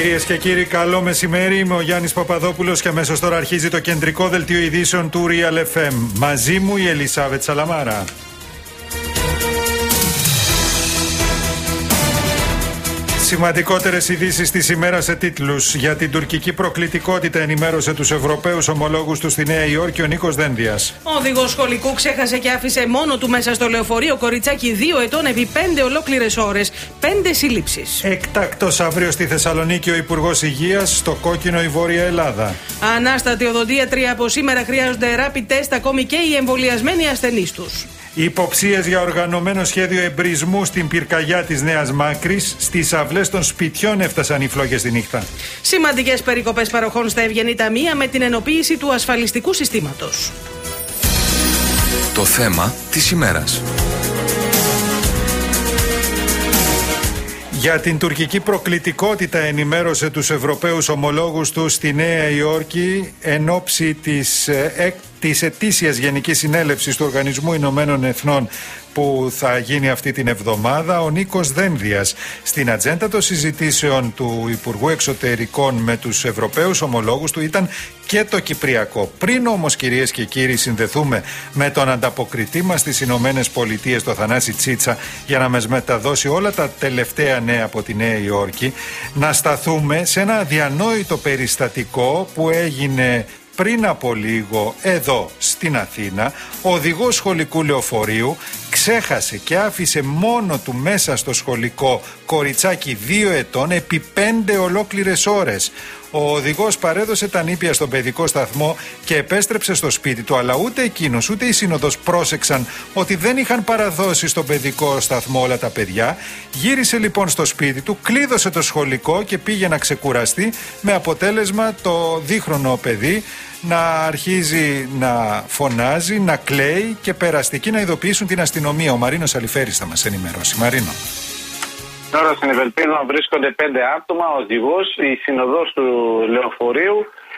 Κυρίες και κύριοι, καλό μεσημέρι. Είμαι ο Γιάννης Παπαδόπουλος και αμέσως τώρα αρχίζει το κεντρικό δελτίο ειδήσεων του Real FM. Μαζί μου η Ελισάβετ Σαλαμάρα. Σημαντικότερες ειδήσεις της ημέρας σε τίτλους. Για την τουρκική προκλητικότητα ενημέρωσε τους Ευρωπαίους ομολόγους του στη Νέα Υόρκη ο Νίκος Δένδιας. Ο οδηγός σχολικού ξέχασε και άφησε μόνο του μέσα στο λεωφορείο κοριτσάκι 2 ετών επί 5 ολόκληρες ώρες. 5 σύλληψεις. Εκτάκτος αύριο στη Θεσσαλονίκη ο Υπουργός Υγείας, στο κόκκινο η Βόρεια Ελλάδα. Ανάστατη οδοντίατροι από σήμερα χρειάζονται rapid test ακόμη και οι εμβολιασμένοι ασθενείς τους. Υποψίες για οργανωμένο σχέδιο εμπρισμού στην πυρκαγιά της Νέας Μάκρης. Στις αυλές των σπιτιών έφτασαν οι φλόγες τη νύχτα. Σημαντικές περικοπές παροχών στα ευγενή ταμεία με την ενοποίηση του ασφαλιστικού συστήματος. Το θέμα της ημέρας. Για την τουρκική προκλητικότητα ενημέρωσε τους Ευρωπαίους ομολόγους του στη Νέα Υόρκη εν ώψη της ετήσιας Γενικής Συνέλευσης του Οργανισμού Ηνωμένων Εθνών που θα γίνει αυτή την εβδομάδα, ο Νίκος Δένδιας. Στην ατζέντα των συζητήσεων του Υπουργού Εξωτερικών με τους Ευρωπαίους ομολόγους του ήταν και το Κυπριακό. Πριν όμως, κυρίες και κύριοι, συνδεθούμε με τον ανταποκριτή μας στις Ηνωμένες Πολιτείες, τον Θανάση Τσίτσα, για να μας μεταδώσει όλα τα τελευταία νέα από τη Νέα Υόρκη, να σταθούμε σε ένα αδιανόητο περιστατικό που έγινε πριν από λίγο εδώ στην Αθήνα. Ο οδηγός σχολικού λεωφορείου ξέχασε και άφησε μόνο του μέσα στο σχολικό κοριτσάκι 2 ετών επί 5 ολόκληρες ώρες. Ο οδηγός παρέδωσε τα νήπια στον παιδικό σταθμό και επέστρεψε στο σπίτι του, αλλά ούτε εκείνος ούτε η σύνοδος πρόσεξαν ότι δεν είχαν παραδώσει στον παιδικό σταθμό όλα τα παιδιά. Γύρισε λοιπόν στο σπίτι του, κλείδωσε το σχολικό και πήγε να ξεκουραστεί, με αποτέλεσμα το δίχρονο παιδί να αρχίζει να φωνάζει, να κλαίει και περαστικοί να ειδοποιήσουν την αστυνομία. Ο Μαρίνος Αλιφέρης θα μας ενημερώσει. Μαρίνο. Τώρα στην Ευελπίδα βρίσκονται 5 άτομα, ο οδηγός, η συνοδός του λεωφορείου,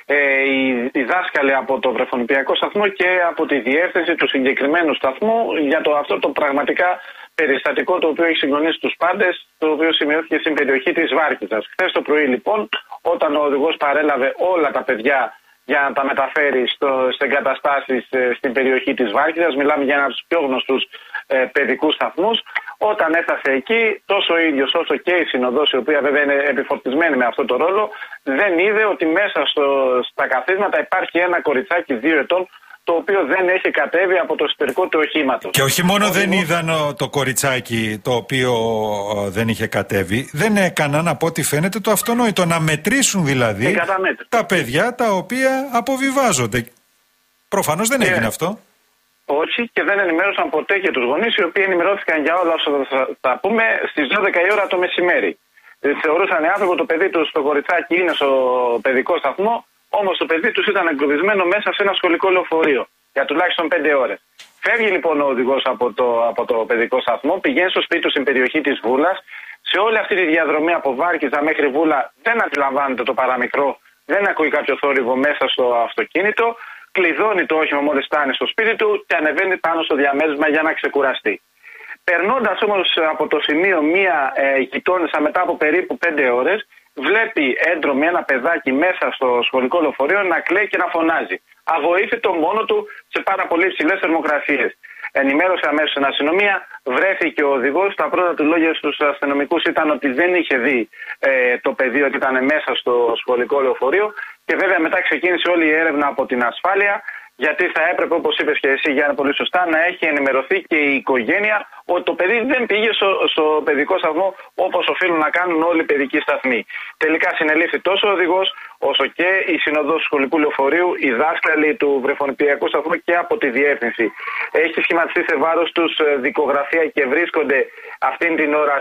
οι δάσκαλοι από το βρεφονιπιακό σταθμό και από τη διεύθυνση του συγκεκριμένου σταθμού για αυτό το πραγματικά περιστατικό το οποίο έχει συγκλονίσει τους πάντες, το οποίο σημειώθηκε στην περιοχή της Βάρκηζας. Χθες το πρωί λοιπόν, όταν ο οδηγός παρέλαβε όλα τα παιδιά για να τα μεταφέρει σε εγκαταστάσεις στην περιοχή της Βάρκηζας, μιλάμε για ένα από τους πιο γνωστούς παιδικούς σταθμούς. Όταν έφτασε εκεί, τόσο ο ίδιος όσο και η συνοδός, η οποία βέβαια είναι επιφορτισμένη με αυτό το ρόλο, δεν είδε ότι μέσα στα καθίσματα υπάρχει ένα κοριτσάκι 2 ετών, το οποίο δεν έχει κατέβει από το εσωτερικό του οχήματος. Και όχι μόνο δεν είδαν το κοριτσάκι το οποίο δεν είχε κατέβει, δεν έκαναν από ό,τι φαίνεται το αυτονόητο, να μετρήσουν δηλαδή τα παιδιά τα οποία αποβιβάζονται. Προφανώς δεν έγινε αυτό. Όχι, και δεν ενημέρωσαν ποτέ και τους γονείς, οι οποίοι ενημερώθηκαν για όλα όσα θα πούμε στις 12 η ώρα το μεσημέρι. Θεωρούσαν οι άνθρωποι το παιδί τους, το κοριτσάκι είναι στο παιδικό σταθμό, όμως το παιδί τους ήταν εγκλωβισμένο μέσα σε ένα σχολικό λεωφορείο για τουλάχιστον 5 ώρες. Φεύγει λοιπόν ο οδηγός από το παιδικό σταθμό, πηγαίνει στο σπίτι του στην περιοχή της Βούλας. Σε όλη αυτή τη διαδρομή από Βάρκηζα μέχρι Βούλα δεν αντιλαμβάνεται το παραμικρό, δεν ακούει κάποιο θόρυβο μέσα στο αυτοκίνητο. Κλειδώνει το όχημα μόλις φτάνει στο σπίτι του και ανεβαίνει πάνω στο διαμέρισμα για να ξεκουραστεί. Περνώντας όμως από το σημείο μία γειτόνισσα μετά από περίπου 5 ώρες, βλέπει έντρομη ένα παιδάκι μέσα στο σχολικό λεωφορείο να κλαίει και να φωνάζει. Αβοήθητο μόνο του σε πάρα πολύ υψηλές θερμοκρασίες. Ενημέρωσε αμέσως την αστυνομία, βρέθηκε ο οδηγός. Τα πρώτα του λόγια στους αστυνομικούς ήταν ότι δεν είχε δει το παιδί ότι ήταν μέσα στο σχολικό λεωφορείο. Και βέβαια μετά ξεκίνησε όλη η έρευνα από την ασφάλεια, γιατί θα έπρεπε, όπως είπες και εσύ Γιάννη πολύ σωστά, να έχει ενημερωθεί και η οικογένεια ότι το παιδί δεν πήγε στο παιδικό σταθμό όπως οφείλουν να κάνουν όλοι οι παιδικοί σταθμοί. Τελικά συνελήφθη τόσο ο οδηγός όσο και η συνοδός του σχολικού λεωφορείου, οι δάσκαλοι του βρεφονιπιακού σταθμού και από τη διεύθυνση. Έχει σχηματιστεί σε βάρος τους δικογραφία και βρίσκονται αυτήν την ώρα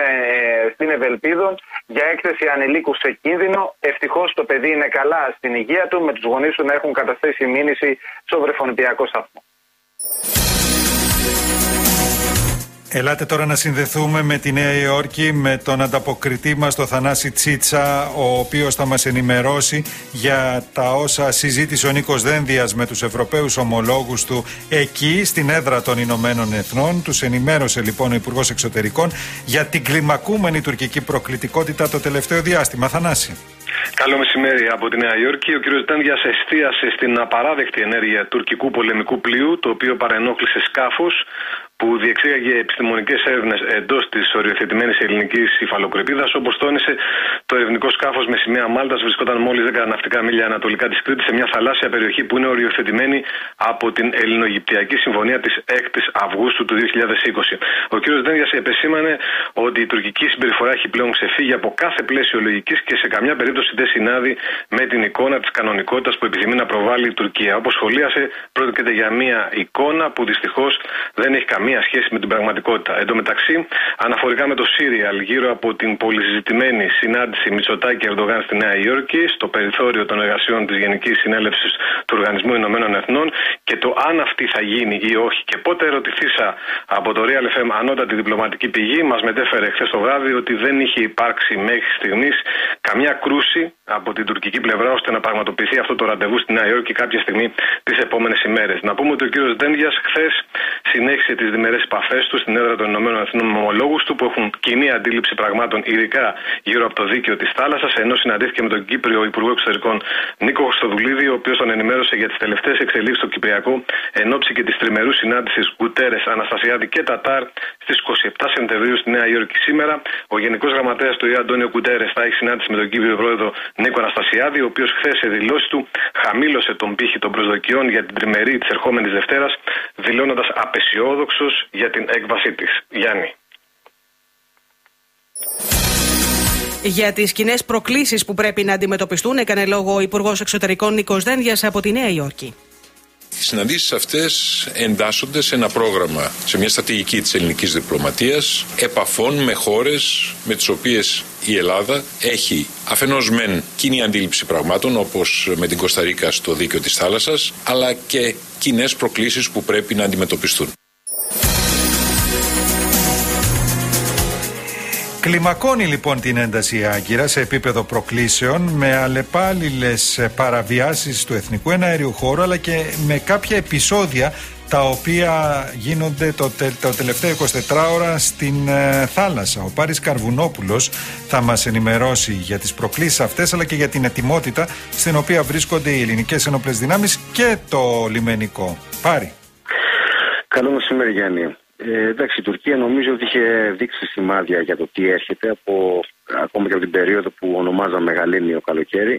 στην Ευελπίδων για έκθεση ανηλίκου σε κίνδυνο. Ευτυχώς το παιδί είναι καλά στην υγεία του, με τους γονείς του να έχουν καταθέσει μήνυση στο βρεφονιπιακό σταθμό. Ελάτε τώρα να συνδεθούμε με τη Νέα Υόρκη, με τον ανταποκριτή μας, τον Θανάση Τσίτσα, ο οποίος θα μας ενημερώσει για τα όσα συζήτησε ο Νίκος Δένδιας με τους Ευρωπαίους ομολόγους του εκεί, στην έδρα των Ηνωμένων Εθνών. Τους ενημέρωσε λοιπόν ο Υπουργός Εξωτερικών για την κλιμακούμενη τουρκική προκλητικότητα το τελευταίο διάστημα. Θανάση. Καλό μεσημέρι από τη Νέα Υόρκη. Ο κ. Δένδιας εστίασε στην απαράδεκτη ενέργεια τουρκικού πολεμικού πλοίου, το οποίο παρενόχλησε σκάφος που διεξήγαγε επιστημονικές έρευνες εντός της οριοθετημένης ελληνικής υφαλοκρηπίδας. Όπως τόνισε, το ερευνητικό σκάφος με σημαία Μάλτας βρισκόταν μόλις 10 ναυτικά μίλια ανατολικά της Κρήτης, σε μια θαλάσσια περιοχή που είναι οριοθετημένη από την Ελληνογυπτιακή Συμφωνία της 6ης Αυγούστου του 2020. Ο κ. Δένδιας επεσήμανε ότι η τουρκική συμπεριφορά έχει πλέον ξεφύγει από κάθε πλαίσιο λογικής και σε καμιά περίπτωση δεν συνάδει με την εικόνα της κανονικότητας που επιθυμεί να προβάλλει η Τουρκία. Όπως σχολίασε, πρόκειται για μια εικόνα που δυστυχώς δεν έχει καμία σχέση με την πραγματικότητα. Εν τω μεταξύ, αναφορικά με το Σύριαλ, γύρω από την πολυσυζητημένη συνάντηση Μητσοτάκη-Ερντογάν στη Νέα Υόρκη, στο περιθώριο των εργασιών της Γενικής Συνέλευσης του Οργανισμού Ηνωμένων Εθνών, και το αν αυτή θα γίνει ή όχι και πότε, ερωτηθήσα από το Real FM ανώτατη διπλωματική πηγή, μας μετέφερε χθες το βράδυ ότι δεν είχε υπάρξει μέχρι στιγμής καμιά κρούση από την τουρκική πλευρά ώστε να πραγματοποιηθεί αυτό το ραντεβού στη Νέα Υόρκη κάποια στιγμή τις επόμενες ημέρες. Να πούμε ότι ο κ. Δένδιας χθες συνέχισε τις διμερές επαφές του στην έδρα των Ηνωμένων Εθνών με ομολόγους του που έχουν κοινή αντίληψη πραγμάτων, ειδικά γύρω από το δίκαιο της θάλασσας, ενώ συναντήθηκε με τον Κύπριο Υπουργό Εξωτερικών Νίκο Χριστοδουλίδη, ο οποίος τον ενημέρωσε για τις τελευταίες εξελίξεις στο Κυπριακό εν ώψη και της τριμερούς συνάντησης Γκουτέρες, Αναστασιάδη και Τατάρ στις 27 Σεπτεμβρίου στη Νέα Υόρκη. Σήμερα ο Γενικός Γραμματέας του ΙΕ Αντώνιο Γκουτέρες θα έχει συνάντηση με τον Κύπριο Πρόεδρο Νίκο Αναστασιάδη, ο οποίος χθες σε δηλώσεις του χαμήλωσε τον πύχη των προσδοκιών για την τριμερή της ερχόμενης Δευτέρας, δηλώνοντας απεσιόδοξος για την έκβασή της. Γιάννη. Για τις κοινές προκλήσεις που πρέπει να αντιμετωπιστούν, έκανε λόγο ο Υπουργός Εξωτερικών Νίκος Δένδιας από τη Νέα Υόρκη. Οι συναντήσεις αυτές εντάσσονται σε ένα πρόγραμμα, σε μια στρατηγική της ελληνικής διπλωματίας, επαφών με χώρες με τις οποίες η Ελλάδα έχει αφενός μεν κοινή αντίληψη πραγμάτων, όπως με την Κώστα Ρίκα στο δίκαιο της θάλασσας, αλλά και κοινές προκλήσεις που πρέπει να αντιμετωπιστούν. Κλιμακώνει λοιπόν την ένταση η Άγκυρα σε επίπεδο προκλήσεων με αλλεπάλληλες παραβιάσεις του εθνικού εναέριου χώρου, αλλά και με κάποια επεισόδια τα οποία γίνονται το τελευταίο 24 ώρα στην θάλασσα. Ο Πάρης Καρβουνόπουλος θα μας ενημερώσει για τις προκλήσεις αυτές, αλλά και για την ετοιμότητα στην οποία βρίσκονται οι ελληνικές ενόπλες δυνάμεις και το λιμενικό. Πάρη. Καλό μεσημέρι, Γιάννη. Εντάξει, η Τουρκία νομίζω ότι είχε δείξει σημάδια για το τι έρχεται ακόμα και από την περίοδο που ονομάζαμε Γαλήνιο καλοκαίρι.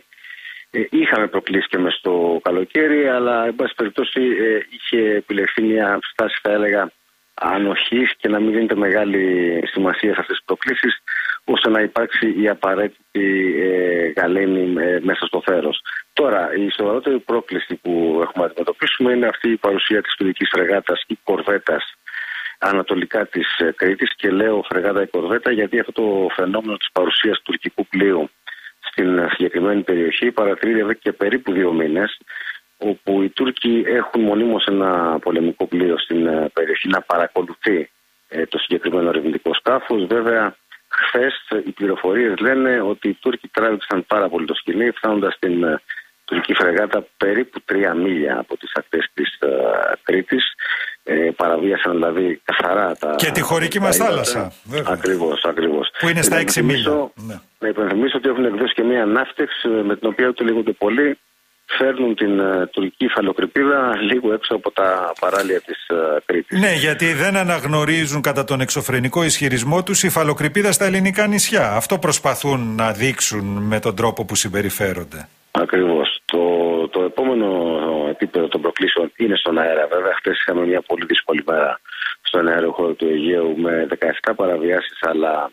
Είχαμε προκλήσει και μες στο καλοκαίρι, αλλά εν πάση περιπτώσει είχε επιλεχθεί μια στάση, θα έλεγα, ανοχής και να μην δίνεται μεγάλη σημασία σε αυτές τις προκλήσεις, ώστε να υπάρξει η απαραίτητη γαλήνη μέσα στο θέρος. Τώρα, η σοβαρότερη πρόκληση που έχουμε να αντιμετωπίσουμε είναι αυτή η παρουσία της τουρκικής φρεγάτας ή κορβέτας ανατολικά της Κρήτης, και λέω φρεγάτα ή κορβέτα γιατί αυτό το φαινόμενο της παρουσίας τουρκικού πλοίου στην συγκεκριμένη περιοχή παρατηρείται εδώ και περίπου 2 μήνες, όπου οι Τούρκοι έχουν μονίμως ένα πολεμικό πλοίο στην περιοχή να παρακολουθεί το συγκεκριμένο ερευνητικό σκάφος. Βέβαια, χθες οι πληροφορίες λένε ότι οι Τούρκοι τράβηξαν πάρα πολύ το σκηνή, φτάνοντας στην τουρκική φρεγάτα περίπου 3 μίλια από τις ακτές της Κρήτης. Παραβίασαν δηλαδή καθαρά τα. Και τη χωρική μας θάλασσα. Ακριβώς. Που είναι στα 6 μίλια. Να υπενθυμίσω ότι έχουν εκδώσει και μία ναύτεξ με την οποία ούτε λίγο ούτε πολύ φέρνουν την τουρκική υφαλοκρηπίδα λίγο έξω από τα παράλια της Κρήτης. Ναι, γιατί δεν αναγνωρίζουν κατά τον εξωφρενικό ισχυρισμό τους υφαλοκρηπίδα στα ελληνικά νησιά. Αυτό προσπαθούν να δείξουν με τον τρόπο που συμπεριφέρονται. Ακριβώς. Το επόμενο επίπεδο των προκλήσεων είναι στον αέρα. Βέβαια, χθες είχαμε μια πολύ δύσκολη μέρα στον αέριο χώρο του Αιγαίου με 17 παραβιάσεις, αλλά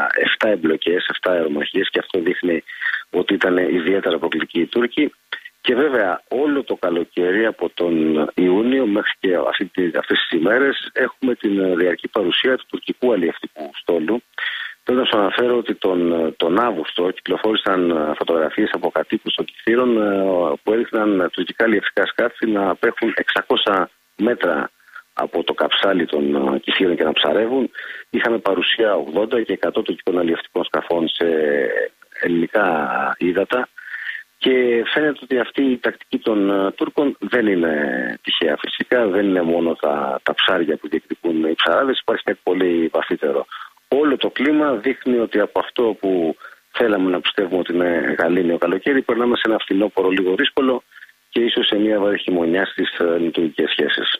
7 εμπλοκές, 7 αερομαχίες, και αυτό δείχνει ότι ήταν ιδιαίτερα προκλητικοί οι Τούρκοι. Και βέβαια όλο το καλοκαίρι από τον Ιούνιο μέχρι και αυτές τις ημέρες έχουμε την διαρκή παρουσία του τουρκικού αλλιευτικού στόλου. Θέλω να σου αναφέρω ότι τον Αύγουστο κυκλοφόρησαν φωτογραφίες από κατοίκους των Κυθύρων που έδειχναν τουρκικά αλλιευτικά σκάφη να απέχουν 600 μέτρα από το καψάλι των Κηφίων και να ψαρεύουν. Είχαμε παρουσία 80 και 100 τοπικών αλλιευτικών σκαφών σε ελληνικά ύδατα. Και φαίνεται ότι αυτή η τακτική των Τούρκων δεν είναι τυχαία. Φυσικά δεν είναι μόνο τα ψάρια που διεκδικούν οι ψαράδες, υπάρχει κάτι πολύ βαθύτερο. Όλο το κλίμα δείχνει ότι από αυτό που θέλαμε να πιστεύουμε ότι είναι γαλήνιο καλοκαίρι, περνάμε σε ένα φθινόπωρο λίγο δύσκολο και ίσως σε μια βαρύ χειμωνιά στις λειτουργικές σχέσεις.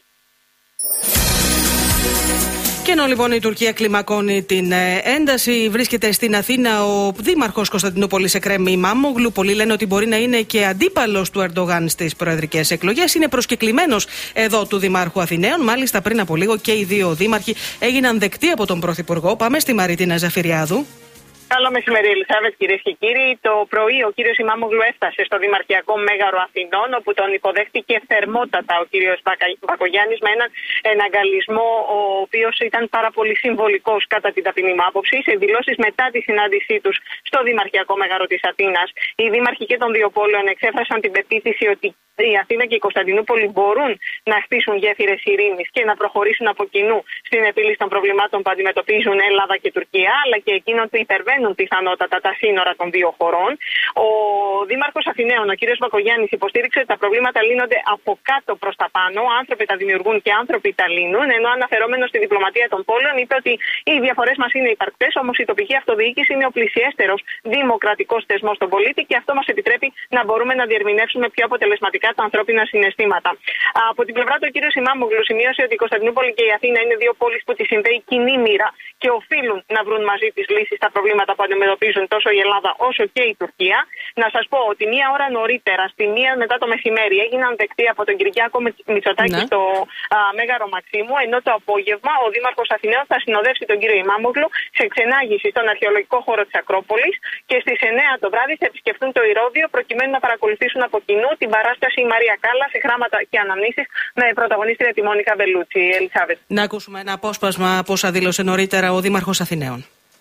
Και ενώ λοιπόν η Τουρκία κλιμακώνει την ένταση, βρίσκεται στην Αθήνα ο δήμαρχος Κωνσταντινούπολης Εκρέμ Ιμάμογλου. Πολλοί λένε ότι μπορεί να είναι και αντίπαλος του Ερντογάν στις προεδρικές εκλογές. Είναι προσκεκλημένος εδώ του Δημάρχου Αθηναίων. Μάλιστα, πριν από λίγο και οι δύο δήμαρχοι έγιναν δεκτοί από τον Πρωθυπουργό. Πάμε στη Μαριτίνα Ζαφυριάδου. Καλό μεσημέρι, Ελισάβετ, κυρίες και κύριοι. Το πρωί ο κύριος Ιμάμογλου έφτασε στο Δημαρχιακό Μέγαρο Αθηνών, όπου τον υποδέχτηκε θερμότατα ο κύριος Μπακογιάννης με έναν εναγκαλισμό, ο οποίος ήταν πάρα πολύ συμβολικός κατά την ταπεινή μου άποψη. Σε δηλώσεις μετά τη συνάντησή τους στο Δημαρχιακό Μέγαρο της Αθήνας, οι δήμαρχοι και των δύο πόλεων εξέφρασαν την πεποίθηση ότι η Αθήνα και η Κωνσταντινούπολη μπορούν να χτίσουν γέφυρες ειρήνης και να προχωρήσουν από κοινού στην επίλυση των προβλημάτων που αντιμετωπίζουν Ελλάδα και Τουρκία, αλλά και εκείνων που υπερβαίνουν πιθανότατα τα σύνορα των δύο χωρών. Ο Δήμαρχος Αθηναίων, ο κ. Μπακογιάννης, υποστήριξε ότι τα προβλήματα λύνονται από κάτω προς τα πάνω. Άνθρωποι τα δημιουργούν και άνθρωποι τα λύνουν. Ενώ αναφερόμενος στη διπλωματία των πόλεων, είπε ότι οι διαφορές μας είναι υπαρκτές, όμως η τοπική αυτοδιοίκηση είναι ο πλησιέστερος δημοκρατικός θεσμός στον πολίτη και αυτό μας επιτρέπει να μπορούμε να διερμηνεύσουμε πιο αποτελεσματικά τα ανθρώπινα συναισθήματα. Από την πλευρά του, ο κ. Ιμάμογλου σημείωσε ότι η Κωνσταντινούπολη και η Αθήνα είναι δύο πόλεις που τις συνδέει κοινή μοίρα και οφείλουν να βρουν μαζί τις λύσεις στα προβλήματα που αντιμετωπίζουν τόσο η Ελλάδα όσο και η Τουρκία. Να σας πω ότι μία ώρα νωρίτερα, στη μία μετά το μεσημέρι, έγιναν δεκτοί από τον Κυριάκο Μητσοτάκη στο Μέγαρο Μαξίμου, ενώ το απόγευμα ο Δήμαρχος Αθηναίων θα συνοδεύσει τον κύριο Ιμάμογλου σε ξενάγηση στον αρχαιολογικό χώρο της Ακρόπολης και στις 9 το βράδυ θα επισκεφτούν το Ηρώδειο προκειμένου να παρακολουθήσουν από κοινού την παράσταση η Μαρία Κάλλα σε χράματα και αναμνήσεις με πρωταγωνίστρια τη Μόνικα Μπελούτσι. Ελισάβετ. Να ακούσουμε ένα απόσπασμα από όσα δήλωσε νωρίτερα ο Δήμαρχος Αθηναίων.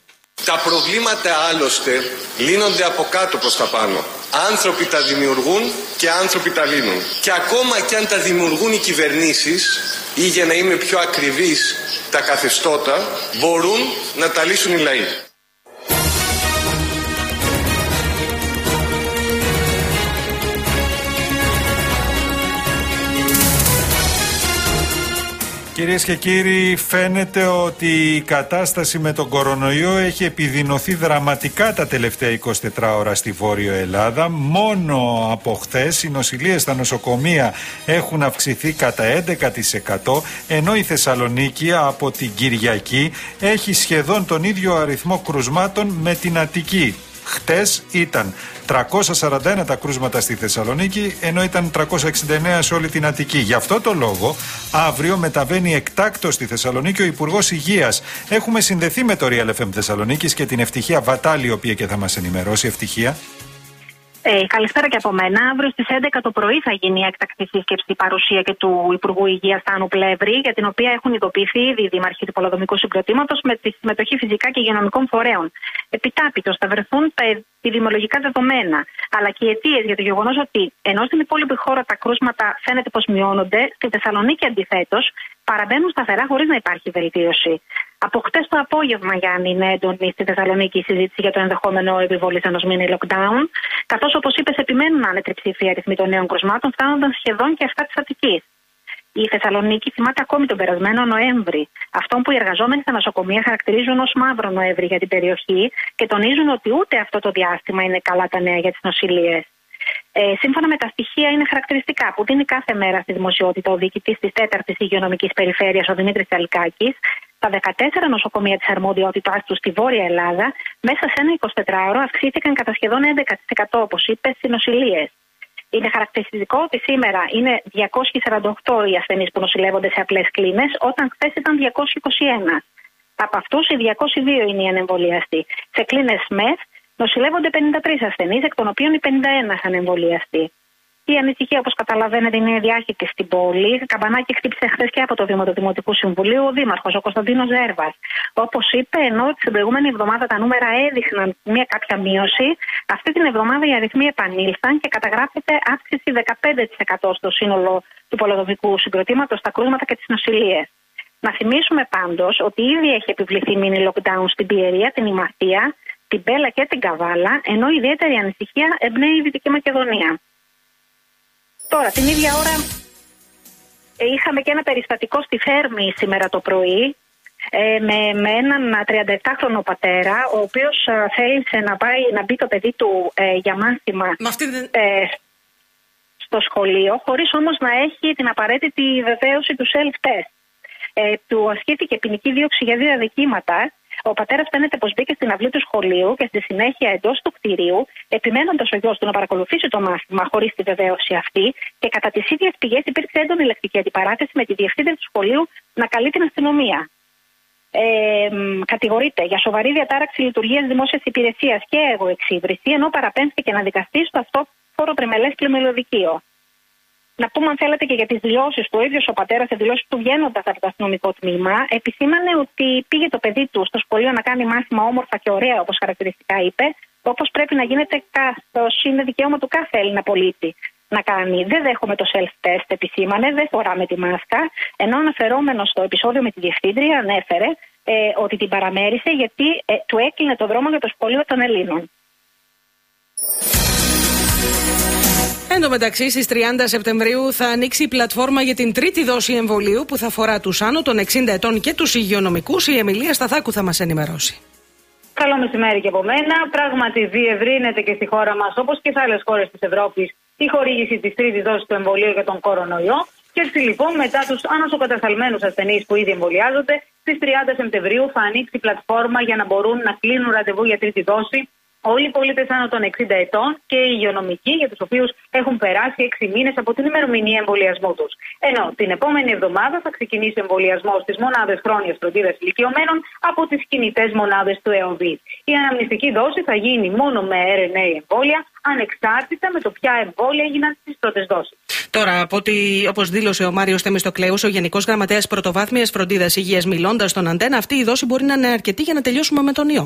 Τα προβλήματα άλλωστε λύνονται από κάτω προς τα πάνω. Άνθρωποι τα δημιουργούν και άνθρωποι τα λύνουν. Και ακόμα και αν τα δημιουργούν οι κυβερνήσεις ή, για να είμαι πιο ακριβής, τα καθεστώτα, μπορούν να τα λύσουν οι λαοί. Κυρίες και κύριοι, φαίνεται ότι η κατάσταση με τον κορονοϊό έχει επιδεινωθεί δραματικά τα τελευταία 24 ώρα στη Βόρειο Ελλάδα. Μόνο από χθες οι νοσηλείες στα νοσοκομεία έχουν αυξηθεί κατά 11%, ενώ η Θεσσαλονίκη από την Κυριακή έχει σχεδόν τον ίδιο αριθμό κρουσμάτων με την Αττική. Χτες ήταν 341 τα κρούσματα στη Θεσσαλονίκη, ενώ ήταν 369 σε όλη την Αττική. Γι' αυτό το λόγο, αύριο μεταβαίνει εκτάκτος στη Θεσσαλονίκη ο Υπουργός Υγείας. Έχουμε συνδεθεί με το Real FM Θεσσαλονίκης και την Ευτυχία Βατάλη, η οποία και θα μας ενημερώσει. Ευτυχία. Καλησπέρα και από μένα. Αύριο στις 11 το πρωί θα γίνει η έκτακτη σύσκεψη παρουσία και του Υπουργού Υγείας Θάνου Πλεύρη, για την οποία έχουν ειδοποιηθεί ήδη οι δήμαρχοι του Πολεοδομικού Συγκροτήματος με τη συμμετοχή φυσικά και υγειονομικών φορέων. Επιτάπητος θα βρεθούν τα επιδημιολογικά δεδομένα, αλλά και οι αιτίες για το γεγονός ότι ενώ στην υπόλοιπη χώρα τα κρούσματα φαίνεται πως μειώνονται, στη Θεσσαλονίκη αντιθέτως παραμένουν σταθερά χωρίς να υπάρχει βελτίωση. Από χτες το απόγευμα, Γιάννη, είναι έντονη στη Θεσσαλονίκη η συζήτηση για το ενδεχόμενο επιβολής ενός μήνυ lockdown, καθώς, όπως είπες, επιμένουν να είναι τριψήφια αριθμοί των νέων κρουσμάτων, φτάνοντας σχεδόν και 7 της Αττικής. Η Θεσσαλονίκη θυμάται ακόμη τον περασμένο Νοέμβρη, αυτόν που οι εργαζόμενοι στα νοσοκομεία χαρακτηρίζουν ως μαύρο Νοέμβρη για την περιοχή και τονίζουν ότι ούτε αυτό το διάστημα είναι καλά τα νέα για τις νοσηλείες. Σύμφωνα με τα στοιχεία, είναι χαρακτηριστικά που δίνει κάθε μέρα στη δημοσιότητα ο διοικητής της 4ης Υγειονομικής Περιφέρειας, ο Δημήτρης Τσαλικάκης. Τα 14 νοσοκομεία της αρμοδιότητάς του στη Βόρεια Ελλάδα, μέσα σε ένα 24ωρο αυξήθηκαν κατά σχεδόν 11%, όπως είπε, στις νοσηλείες. Είναι χαρακτηριστικό ότι σήμερα είναι 248 οι ασθενείς που νοσηλεύονται σε απλές κλίνες, όταν χθες ήταν 221. Από αυτούς οι 202 είναι οι ανεμβολιαστοί. Σε κλίνες ΜΕΘ νοσηλεύονται 53 ασθενείς, εκ των οποίων οι 51 ανεμβολιαστοί. Η ανησυχία, όπως καταλαβαίνετε, είναι διάχυτη στην πόλη. Καμπανάκι χτύπησε χθες και από το Δήμο του Δημοτικού Συμβουλίου ο Δήμαρχος, ο Κωνσταντίνος Ζέρβας. Όπως είπε, ενώ την προηγούμενη εβδομάδα τα νούμερα έδειχναν μια κάποια μείωση, αυτή την εβδομάδα οι αριθμοί επανήλθαν και καταγράφεται αύξηση 15% στο σύνολο του πολεοδομικού συγκροτήματος, στα κρούσματα και τις νοσηλίες. Να θυμίσουμε πάντως ότι ήδη έχει επιβληθεί mini lockdown στην Πιερία, την Ημαθία, την Πέλα και την Καβάλα, ενώ η ιδιαίτερη ανησυχία εμπνέει η Δυτική Μακεδονία. Τώρα, την ίδια ώρα είχαμε και ένα περιστατικό στη Θέρμη σήμερα το πρωί με έναν 37χρονο πατέρα, ο οποίος θέλησε να μπει το παιδί του για μάθημα στο σχολείο, χωρίς όμως να έχει την απαραίτητη βεβαίωση του self-test. Του ασκήθηκε ποινική δίωξη για 2 αδικήματα. Ο πατέρας φαίνεται πως μπήκε στην αυλή του σχολείου και στη συνέχεια εντός του κτηρίου, επιμένοντας ο γιος του να παρακολουθήσει το μάθημα χωρίς τη βεβαίωση αυτή, και κατά τις ίδιες πηγές υπήρξε έντονη λεκτική αντιπαράθεση με τη διευθύντρια του σχολείου να καλεί την αστυνομία. Κατηγορείται για σοβαρή διατάραξη λειτουργίας δημόσιας υπηρεσίας και εγωεξύβριση, ενώ παραπέμφθηκε να δικαστεί στο αυτόφορο τριμελές πλημμυλοδικείο. Να πούμε, αν θέλετε, και για τις δηλώσεις του. Ο ίδιος ο πατέρας, σε δηλώσεις του βγαίνοντας από το αστυνομικό τμήμα, επισήμανε ότι πήγε το παιδί του στο σχολείο να κάνει μάθημα όμορφα και ωραία, όπως χαρακτηριστικά είπε, όπως πρέπει να γίνεται, καθώς είναι δικαίωμα του κάθε Έλληνα πολίτη να κάνει. Δεν δέχομαι το self-test, επισήμανε, δεν φοράμε τη μάσκα, ενώ αναφερόμενο στο επεισόδιο με τη διευθύντρια ανέφερε ότι την παραμέρισε γιατί του έκλεινε το δρόμο για το σχολείο των Ελλήνων. Εν τω μεταξύ, στις 30 Σεπτεμβρίου θα ανοίξει η πλατφόρμα για την τρίτη δόση εμβολίου που θα αφορά τους άνω των 60 ετών και τους υγειονομικούς. Η Εμιλία Σταθάκου θα μας ενημερώσει. Καλό μεσημέρι και από μένα. Πράγματι, διευρύνεται και στη χώρα μας, όπως και σε άλλες χώρες της Ευρώπης, η χορήγηση της τρίτης δόσης του εμβολίου για τον κορονοϊό. Και έτσι λοιπόν, μετά τους ανοσοκατασταλμένους ασθενείς που ήδη εμβολιάζονται, στις 30 Σεπτεμβρίου θα ανοίξει η πλατφόρμα για να μπορούν να κλείνουν ραντεβού για τρίτη δόση όλοι οι πολίτες άνω των 60 ετών και οι υγειονομικοί, για τους οποίους έχουν περάσει 6 μήνες από την ημερομηνία εμβολιασμού τους. Ενώ την επόμενη εβδομάδα θα ξεκινήσει ο εμβολιασμός στις μονάδες χρόνιας φροντίδας ηλικιωμένων από τις κινητές μονάδες του ΕΟΒΗ. Η αναμνηστική δόση θα γίνει μόνο με RNA εμβόλια, ανεξάρτητα με το ποια εμβόλια έγιναν στις πρώτες δόσεις. Τώρα, όπως δήλωσε ο Μάριος Θεμιστοκλέους, ο Γενικός Γραμματέας Πρωτοβάθμιας Φροντίδας Υγείας, μιλώντας στον Αντένα, αυτή η δόση μπορεί να είναι αρκετή για να τελειώσουμε με τον ιό.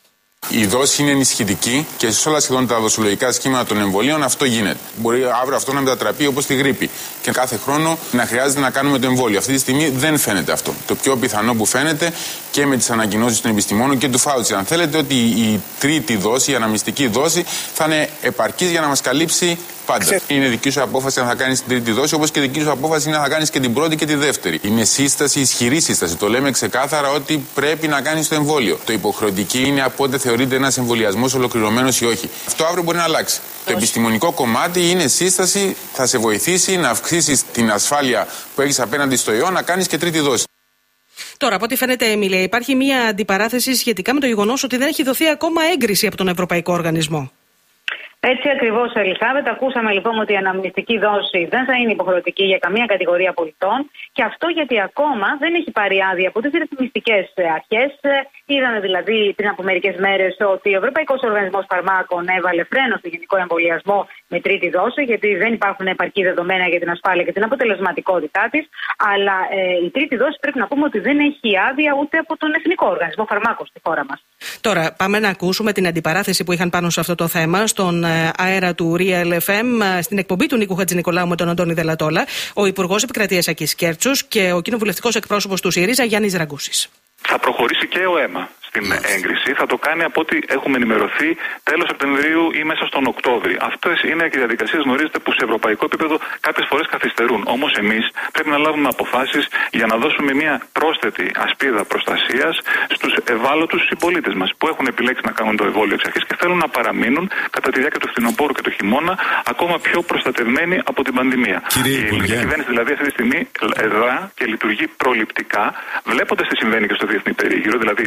Η δόση είναι ενισχυτική και σε όλα σχεδόν τα δοσολογικά σχήματα των εμβολίων αυτό γίνεται. Μπορεί αύριο αυτό να μετατραπεί όπως τη γρίπη και κάθε χρόνο να χρειάζεται να κάνουμε το εμβόλιο. Αυτή τη στιγμή δεν φαίνεται αυτό. Το πιο πιθανό που φαίνεται και με τις ανακοινώσεις των επιστημόνων και του Φάουτσι, αν θέλετε, ότι η τρίτη δόση, η αναμνηστική δόση, θα είναι επαρκής για να μας καλύψει πάντα. Είναι δική σου απόφαση αν θα κάνεις την τρίτη δόση, όπως και δική σου απόφαση είναι αν θα κάνεις και την πρώτη και τη δεύτερη. Είναι σύσταση, ισχυρή σύσταση. Το λέμε ξεκάθαρα ότι πρέπει να κάνεις το εμβόλιο. Το υποχρεωτική είναι από ό,τι θεωρείται ένας εμβολιασμός ολοκληρωμένος ή όχι. Αυτό αύριο μπορεί να αλλάξει. Το επιστημονικό κομμάτι είναι σύσταση, θα σε βοηθήσει να αυξήσεις την ασφάλεια που έχεις απέναντι στο ιό, να κάνεις και τρίτη δόση. Τώρα, από ό,τι φαίνεται, Εμίλια, υπάρχει μια αντιπαράθεση σχετικά με το γεγονός ότι δεν έχει δοθεί ακόμα έγκριση από τον Ευρωπαϊκό Οργανισμό. Έτσι ακριβώς, Ελισάβετ. Ακούσαμε λοιπόν ότι η αναμνηστική δόση δεν θα είναι υποχρεωτική για καμία κατηγορία πολιτών. Και αυτό γιατί ακόμα δεν έχει πάρει άδεια από τις ρυθμιστικές αρχές. Είδαμε δηλαδή πριν από μερικές μέρες ότι ο Ευρωπαϊκός Οργανισμός Φαρμάκων έβαλε φρένο στο γενικό εμβολιασμό με τρίτη δόση, γιατί δεν υπάρχουν επαρκή δεδομένα για την ασφάλεια και την αποτελεσματικότητά της. Αλλά η τρίτη δόση πρέπει να πούμε ότι δεν έχει άδεια ούτε από τον Εθνικό Οργανισμό Φαρμάκων στη χώρα μας. Τώρα, πάμε να ακούσουμε την αντιπαράθεση που είχαν πάνω σε αυτό το θέμα στον αέρα του Real FM, στην εκπομπή του Νίκου Χατζηνικολάου με τον Αντώνη Δελατόλα, ο Υπουργός Επικρατείας Ακής Κέρτσος και ο κοινοβουλευτικός εκπρόσωπος του ΣΥΡΙΖΑ Γιάννης Ραγκούσης. Θα προχωρήσει και ο αίμα στην έγκριση. Θα το κάνει από ό,τι έχουμε ενημερωθεί τέλος Σεπτεμβρίου ή μέσα στον Οκτώβρη. Αυτές είναι και οι διαδικασίες, γνωρίζετε, που σε ευρωπαϊκό επίπεδο κάποιες φορές καθυστερούν. Όμως εμείς πρέπει να λάβουμε αποφάσεις για να δώσουμε μια πρόσθετη ασπίδα προστασίας στους ευάλωτους συμπολίτες μας που έχουν επιλέξει να κάνουν το εμβόλιο εξ αρχής και θέλουν να παραμείνουν κατά τη διάρκεια του φθινοπόρου και του χειμώνα ακόμα πιο προστατευμένοι από την πανδημία. Η ελληνική κυβέρνηση δηλαδή αυτή τη στιγμή δρά και λειτουργεί προληπτικά, βλέποντας τι συμβαίνει και στο διεθνή περίγυρο, δηλαδή ο αντίστοιχος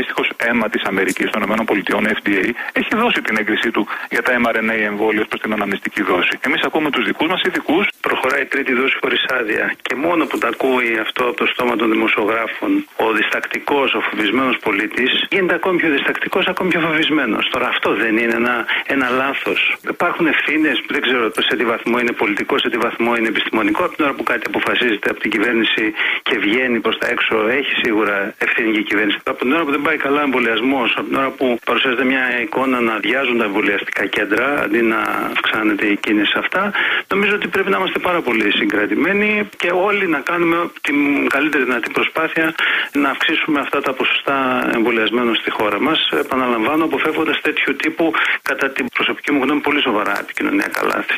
αντίστοιχο αίμα της Αμερικής, των ΗΠΑ, FDA, έχει δώσει την έγκρισή του για τα mRNA εμβόλια προς την αναμνηστική δόση. Εμείς ακούμε τους δικούς μας ειδικούς. Προχωράει τρίτη δόση χωρίς άδεια. Και μόνο που τα ακούει αυτό από το στόμα των δημοσιογράφων, ο διστακτικός, ο φοβισμένος πολίτης, γίνεται ακόμη πιο διστακτικός, ακόμη πιο φοβισμένος. Τώρα αυτό δεν είναι ένα λάθος? Υπάρχουν ευθύνες που δεν ξέρω σε τι βαθμό είναι πολιτικό, σε τι βαθμό είναι επιστημονικό. Από την ώρα που κάτι αποφασίζεται από την κυβέρνηση και βγαίνει προς τα έξω, έχει σίγουρα ευθύνη και η κυβέρνηση. Από την ώρα που δεν πάει καλά ο εμβολιασμός, από την ώρα που παρουσιάζεται μια εικόνα να αδειάζουν τα εμβολιαστικά κέντρα αντί να αυξάνεται η κίνηση αυτά, νομίζω ότι πρέπει να είμαστε πάρα πολύ συγκρατημένοι και όλοι να κάνουμε την καλύτερη δυνατή προσπάθεια να αυξήσουμε αυτά τα ποσοστά εμβολιασμένων στη χώρα μας. Επαναλαμβάνω, αποφεύγοντας τέτοιου τύπου, κατά την προσωπική μου γνώμη, πολύ σοβαρά επικοινωνιακά λάθη.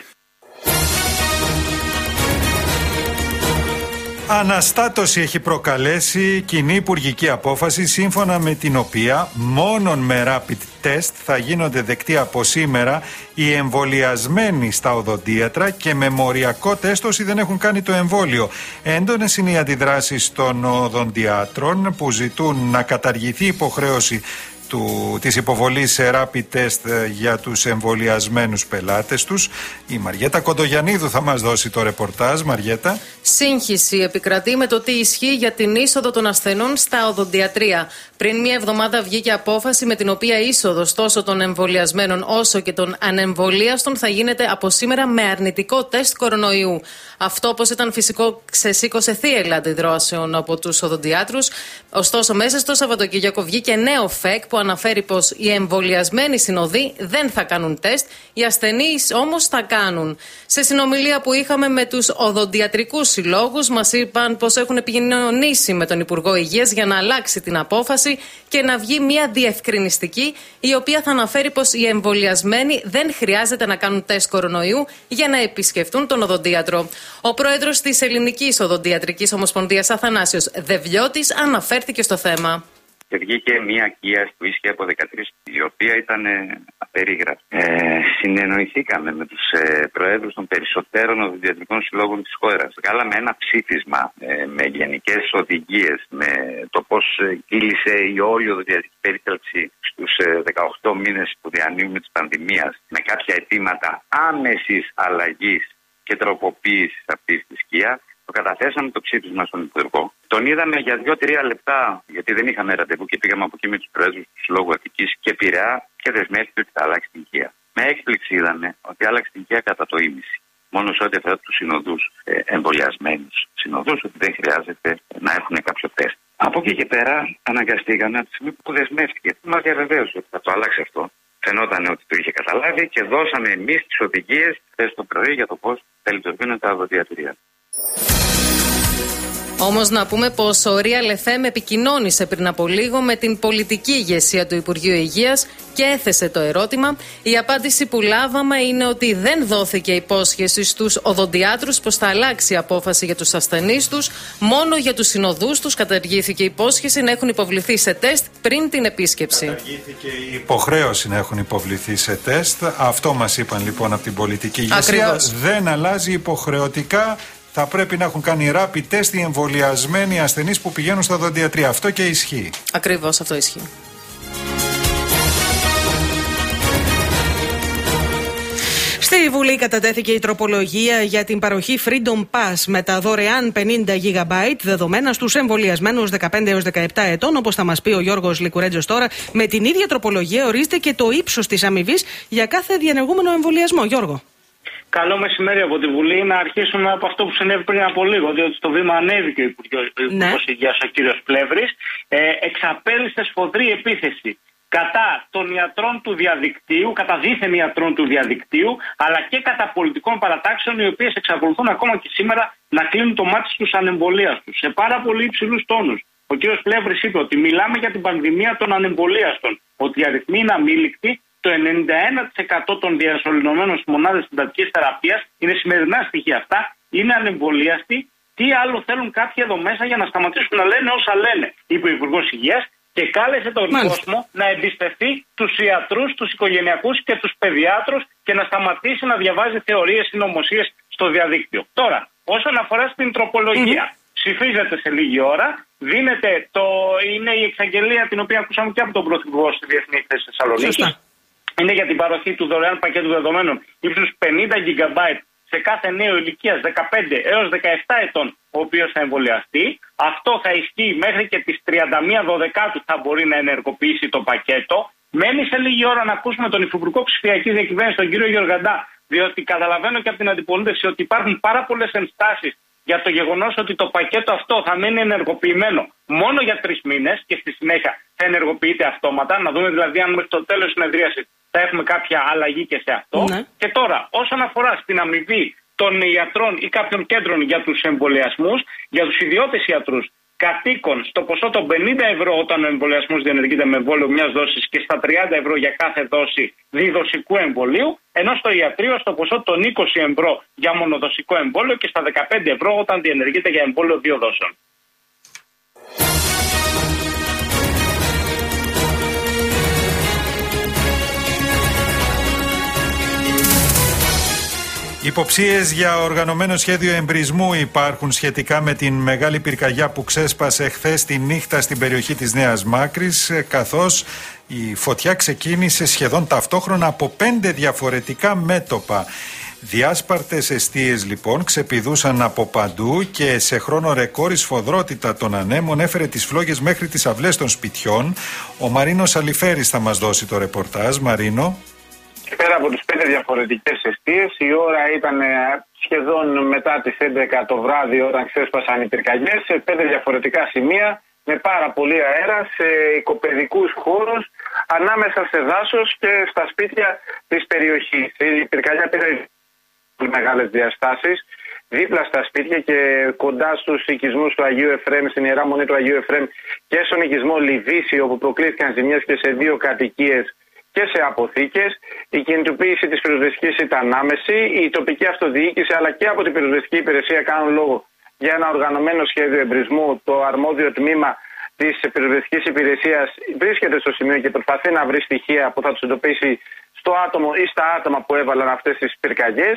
Αναστάτωση έχει προκαλέσει κοινή υπουργική απόφαση σύμφωνα με την οποία μόνον με rapid test θα γίνονται δεκτοί από σήμερα οι εμβολιασμένοι στα οδοντίατρα και με μοριακό τεστ όσοι δεν έχουν κάνει το εμβόλιο. Έντονες είναι οι αντιδράσεις των οδοντιάτρων που ζητούν να καταργηθεί η υποχρέωση της υποβολής σε rapid test για τους εμβολιασμένους πελάτες τους. Η Μαριέτα Κοντογιαννίδου θα μας δώσει το ρεπορτάζ. Μαριέτα. Σύγχυση επικρατεί με το τι ισχύει για την είσοδο των ασθενών στα οδοντιατρία. Πριν μία εβδομάδα βγήκε απόφαση με την οποία η είσοδος τόσο των εμβολιασμένων όσο και των ανεμβολίαστων θα γίνεται από σήμερα με αρνητικό τεστ κορονοϊού. Αυτό, όπως ήταν φυσικό, ξεσήκωσε θύελλα αντιδράσεων από τους οδοντιάτρους. Ωστόσο, μέσα στο Σαββατοκύριακο βγήκε νέο ΦΕΚ που αναφέρει πως οι εμβολιασμένοι συνοδοί δεν θα κάνουν τεστ, οι ασθενείς όμως θα κάνουν. Σε συνομιλία που είχαμε με τους οδοντιατρικούς συλλόγους, μας είπαν πως έχουν επικοινωνήσει με τον Υπουργό Υγείας για να αλλάξει την απόφαση και να βγει μια διευκρινιστική, η οποία θα αναφέρει πως οι εμβολιασμένοι δεν χρειάζεται να κάνουν τεστ κορονοϊού για να επισκεφτούν τον οδοντίατρο. Ο πρόεδρος της Ελληνικής Οδοντιατρικής Ομοσπονδίας, Αθανάσιος Δεβιώτης, αναφέρθηκε στο θέμα. Και βγήκε μια κοιλιά που ίσχυε από 13, η οποία ήταν απερίγραπτη. Συνεννοηθήκαμε με τους προέδρους των περισσότερων οδοντιατρικών συλλόγων της χώρας. Βγάλαμε ένα ψήφισμα με γενικές οδηγίες, με το πώς κύλησε η όλη οδοντιατρική περίθαλψη στους 18 μήνες που διανύουμε της πανδημίας, με κάποια αιτήματα άμεσης αλλαγής και τροποποίησης αυτής της σκιάς. Το καταθέσαμε το ψήφισμα στον Υπουργό. Τον είδαμε για 2-3 λεπτά, γιατί δεν είχαμε ραντεβού και πήγαμε από εκεί με τους προέδρους του Συλλόγου Αττικής και Πειραιά και δεσμεύτηκε ότι θα αλλάξει την οικία. Με έκπληξη είδαμε ότι άλλαξε την οικία κατά το ίμιση. Μόνο σε ό,τι αφορά τους συνοδούς εμβολιασμένους συνοδούς, ότι δεν χρειάζεται να έχουν κάποιο τεστ. Από εκεί και πέρα αναγκαστήκαμε από τη στιγμή που δεσμεύτηκε. Μας διαβεβαίωσε ότι θα το αλλάξει αυτό. Φαινόταν ότι το είχε καταλάβει και δώσαμε εμείς τις οδηγίες χθες το πρωί για το πώς θα λειτουργούν τα οδοντιατρία. Όμως να πούμε πως ο Real FM επικοινώνησε πριν από λίγο με την πολιτική ηγεσία του Υπουργείου Υγείας και έθεσε το ερώτημα. Η απάντηση που λάβαμε είναι ότι δεν δόθηκε υπόσχεση στους οδοντιάτρους πως θα αλλάξει η απόφαση για τους ασθενείς τους. Μόνο για τους συνοδούς τους καταργήθηκε η υπόσχεση να έχουν υποβληθεί σε τεστ πριν την επίσκεψη. Καταργήθηκε η υποχρέωση να έχουν υποβληθεί σε τεστ. Αυτό μας είπαν λοιπόν από την πολιτική ηγεσία. Ακριβώς. Δεν αλλάζει υποχρεωτικά. Θα πρέπει να έχουν κάνει rapid test οι εμβολιασμένοι ασθενείς που πηγαίνουν στα οδοντιατρία. Αυτό και ισχύει. Ακριβώς αυτό ισχύει. Στη Βουλή κατατέθηκε η τροπολογία για την παροχή Freedom Pass με τα δωρεάν 50 GB δεδομένα στους εμβολιασμένους 15 έως 17 ετών. Όπως θα μας πει ο Γιώργος Λικουρέτζος τώρα, με την ίδια τροπολογία ορίζεται και το ύψος της αμοιβής για κάθε διενεργούμενο εμβολιασμό. Γιώργο. Καλό μεσημέρι από τη Βουλή. Να αρχίσουμε από αυτό που συνέβη πριν από λίγο, διότι στο βήμα ανέβηκε ο Υπουργός Υγείας, ο κύριος Πλεύρης. Εξαπέλυσε σφοδρή επίθεση κατά των ιατρών του διαδικτύου, κατά δίθεν ιατρών του διαδικτύου, αλλά και κατά πολιτικών παρατάξεων, οι οποίες εξακολουθούν ακόμα και σήμερα να κλείνουν το μάτι στους ανεμβολίαστους σε πάρα πολύ υψηλούς τόνους. Ο κύριος Πλεύρης είπε ότι μιλάμε για την πανδημία των ανεμβολίαστων, ότι οι αριθμοί είναι αμήλικτοι. Το 91% των διασωληνωμένων στις μονάδες συντατικής θεραπείας, είναι σημερινά στοιχεία αυτά, είναι ανεμβολίαστοι. Τι άλλο θέλουν κάποιοι εδώ μέσα για να σταματήσουν να λένε όσα λένε, είπε ο Υπουργός Υγείας, και κάλεσε τον κόσμο να εμπιστευτεί τους ιατρούς, τους οικογενειακούς και τους παιδιάτρους και να σταματήσει να διαβάζει θεωρίες συνωμοσίες στο διαδίκτυο. Τώρα, όσον αφορά στην τροπολογία, ψηφίζεται σε λίγη ώρα. Είναι η εξαγγελία την οποία ακούσαμε και από τον Πρωθυπουργό στη Διεθνή Εκθέση Θεσσαλονίκη. Είναι για την παροχή του δωρεάν πακέτου δεδομένων ύψους 50 GB σε κάθε νέο ηλικίας 15 έως 17 ετών, ο οποίος θα εμβολιαστεί. Αυτό θα ισχύει μέχρι και τις 31 Δωδεκάτου θα μπορεί να ενεργοποιήσει το πακέτο. Μένει σε λίγη ώρα να ακούσουμε τον Υφυπουργό Ψηφιακής Διακυβέρνησης, τον κύριο Γεωργαντά, διότι καταλαβαίνω και από την αντιπολίτευση ότι υπάρχουν πάρα πολλές ενστάσεις για το γεγονός ότι το πακέτο αυτό θα μείνει ενεργοποιημένο μόνο για 3 μήνες και στη συνέχεια θα ενεργοποιείται αυτόματα. Να δούμε δηλαδή αν μέχρι το τέλος της συνεδρίασης θα έχουμε κάποια αλλαγή και σε αυτό. Ναι. Και τώρα, όσον αφορά στην αμοιβή των ιατρών ή κάποιων κέντρων για τους εμβολιασμούς, για τους ιδιώτες ιατρούς κατοίκων στο ποσό των 50 ευρώ όταν ο εμβολιασμός διενεργείται με εμβόλιο μιας δόσης και στα 30 ευρώ για κάθε δόση διδοσικού εμβολίου, ενώ στο ιατρείο στο ποσό των 20 ευρώ για μονοδοσικό εμβόλιο και στα 15 ευρώ όταν διενεργείται για εμβόλιο 2 δόσεων. Υποψίες για οργανωμένο σχέδιο εμπρισμού υπάρχουν σχετικά με την μεγάλη πυρκαγιά που ξέσπασε χθες τη νύχτα στην περιοχή της Νέας Μάκρης, καθώς η φωτιά ξεκίνησε σχεδόν ταυτόχρονα από 5 διαφορετικά μέτωπα. Διάσπαρτες εστίες λοιπόν ξεπηδούσαν από παντού και σε χρόνο ρεκόρ η σφοδρότητα των ανέμων έφερε τις φλόγες μέχρι τις αυλές των σπιτιών. Ο Μαρίνος Αλιφέρης θα μας δώσει το ρεπορτάζ. Μαρίνο. Πέρα από τις 5 διαφορετικές εστίες, η ώρα ήταν σχεδόν μετά τις 11 το βράδυ όταν ξέσπασαν οι πυρκαγιές σε 5 διαφορετικά σημεία με πάρα πολύ αέρα σε οικοπαιδικούς χώρους ανάμεσα σε δάσος και στα σπίτια της περιοχής. Η πυρκαγιά πήρε μεγάλες διαστάσεις δίπλα στα σπίτια και κοντά στους οικισμούς του Αγίου Εφραίμ, στην Ιερά Μονή του Αγίου Εφραίμ και στον οικισμό Λιβύση, όπου προκλήθηκαν ζημιές και σε 2 κατοικίες και σε αποθήκες. Η κινητοποίηση της πυροσβεστικής ήταν άμεση. Η τοπική αυτοδιοίκηση αλλά και από την πυροσβεστική υπηρεσία κάνουν λόγο για ένα οργανωμένο σχέδιο εμπρισμού. Το αρμόδιο τμήμα της πυροσβεστικής υπηρεσίας βρίσκεται στο σημείο και προσπαθεί να βρει στοιχεία που θα τους εντοπίσει στο άτομο ή στα άτομα που έβαλαν αυτές τις πυρκαγιές.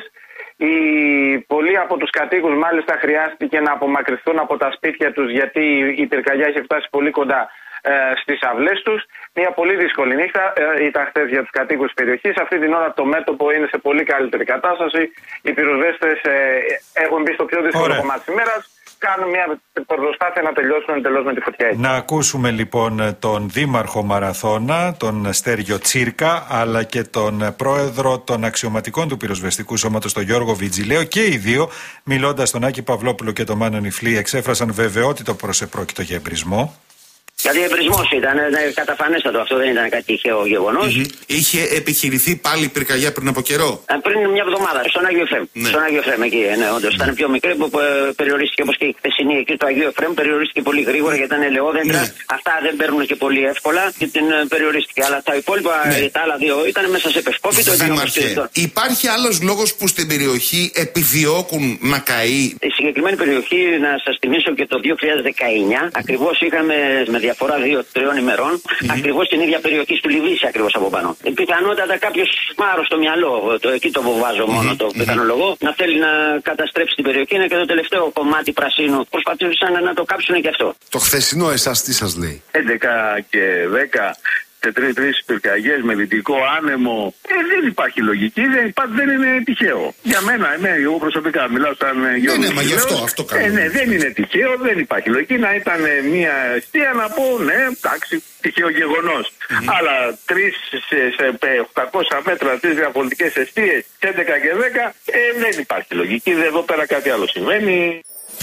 Πολλοί από τους κατοίκους μάλιστα χρειάστηκε να απομακρυνθούν από τα σπίτια τους γιατί η πυρκαγιά είχε φτάσει πολύ κοντά στις αυλές τους. Μια πολύ δύσκολη νύχτα ήταν χθες για τους κατοίκους της περιοχής. Αυτή την ώρα το μέτωπο είναι σε πολύ καλύτερη κατάσταση. Οι πυροσβέστες έχουν μπει στο πιο δύσκολο κομμάτι της ημέρας. Κάνουν μια προσπάθεια να τελειώσουν εντελώς με τη φωτιά. Να ακούσουμε λοιπόν τον Δήμαρχο Μαραθώνα, τον Στέργιο Τσίρκα, αλλά και τον Πρόεδρο των Αξιωματικών του Πυροσβεστικού Σώματος, τον Γιώργο Βιτζιλέο, και οι δύο, μιλώντας στον Άκη Παυλόπουλο και τον Μάνο Νιφλή, εξέφρασαν βεβαιότητα πως επρόκειτο για εμπρισμό. Δηλαδή εμπρισμός ήταν, καταφανέστατο, αυτό δεν ήταν κάτι τυχαίο γεγονός. Είχε επιχειρηθεί πάλι πυρκαγιά πριν από καιρό. Πριν μια εβδομάδα, στον Άγιο Εφραίμ. Ναι. Στον Άγιο Εφραίμ εκεί, ναι, όντως. Ήταν πιο μικρή που περιορίστηκε, όπως και η χθεσινή εκεί του Αγίου Εφραίμ, περιορίστηκε πολύ γρήγορα γιατί ήταν ελαιόδεντρα. Ναι. Αυτά δεν παίρνουν και πολύ εύκολα και την περιορίστηκε. Αλλά τα υπόλοιπα, τα άλλα 2 ήταν μέσα σε πευκόπιτο. Υπάρχει άλλος λόγος που στην περιοχή επιδιώκουν να καεί? Η συγκεκριμένη περιοχή, να σας θυμίσω και το 2019, ακριβώς είχαμε με διαφορά 2-3 ημερών, ακριβώς στην ίδια περιοχή του Λιβύση, ακριβώς από πάνω. Πιθανότατα κάποιος μάρο στο μυαλό, εκεί το βοβάζω μόνο, το πιθανολογώ, να θέλει να καταστρέψει την περιοχή. Είναι και το τελευταίο κομμάτι πρασίνου. Προσπαθούσαν να το κάψουν και αυτό. Το χθεσινό εσάς τι σας λέει? 11 και 10. Σε 3 πυρκαγιές με δυτικό άνεμο. Δεν υπάρχει λογική, δεν είναι τυχαίο. Για μένα, εγώ προσωπικά μιλάω σαν Γιώργος. Ναι, μα γι' αυτό κάνω. Ναι, δεν είναι τυχαίο, δεν υπάρχει λογική. Να ήταν μια αιστεία να πω, ναι, εντάξει, τυχαίο γεγονός. Αλλά 3 σε 800 μέτρα, 3 διαφορετικές αιστείες, 11 και 10, δεν υπάρχει λογική. Εδώ πέρα κάτι άλλο συμβαίνει.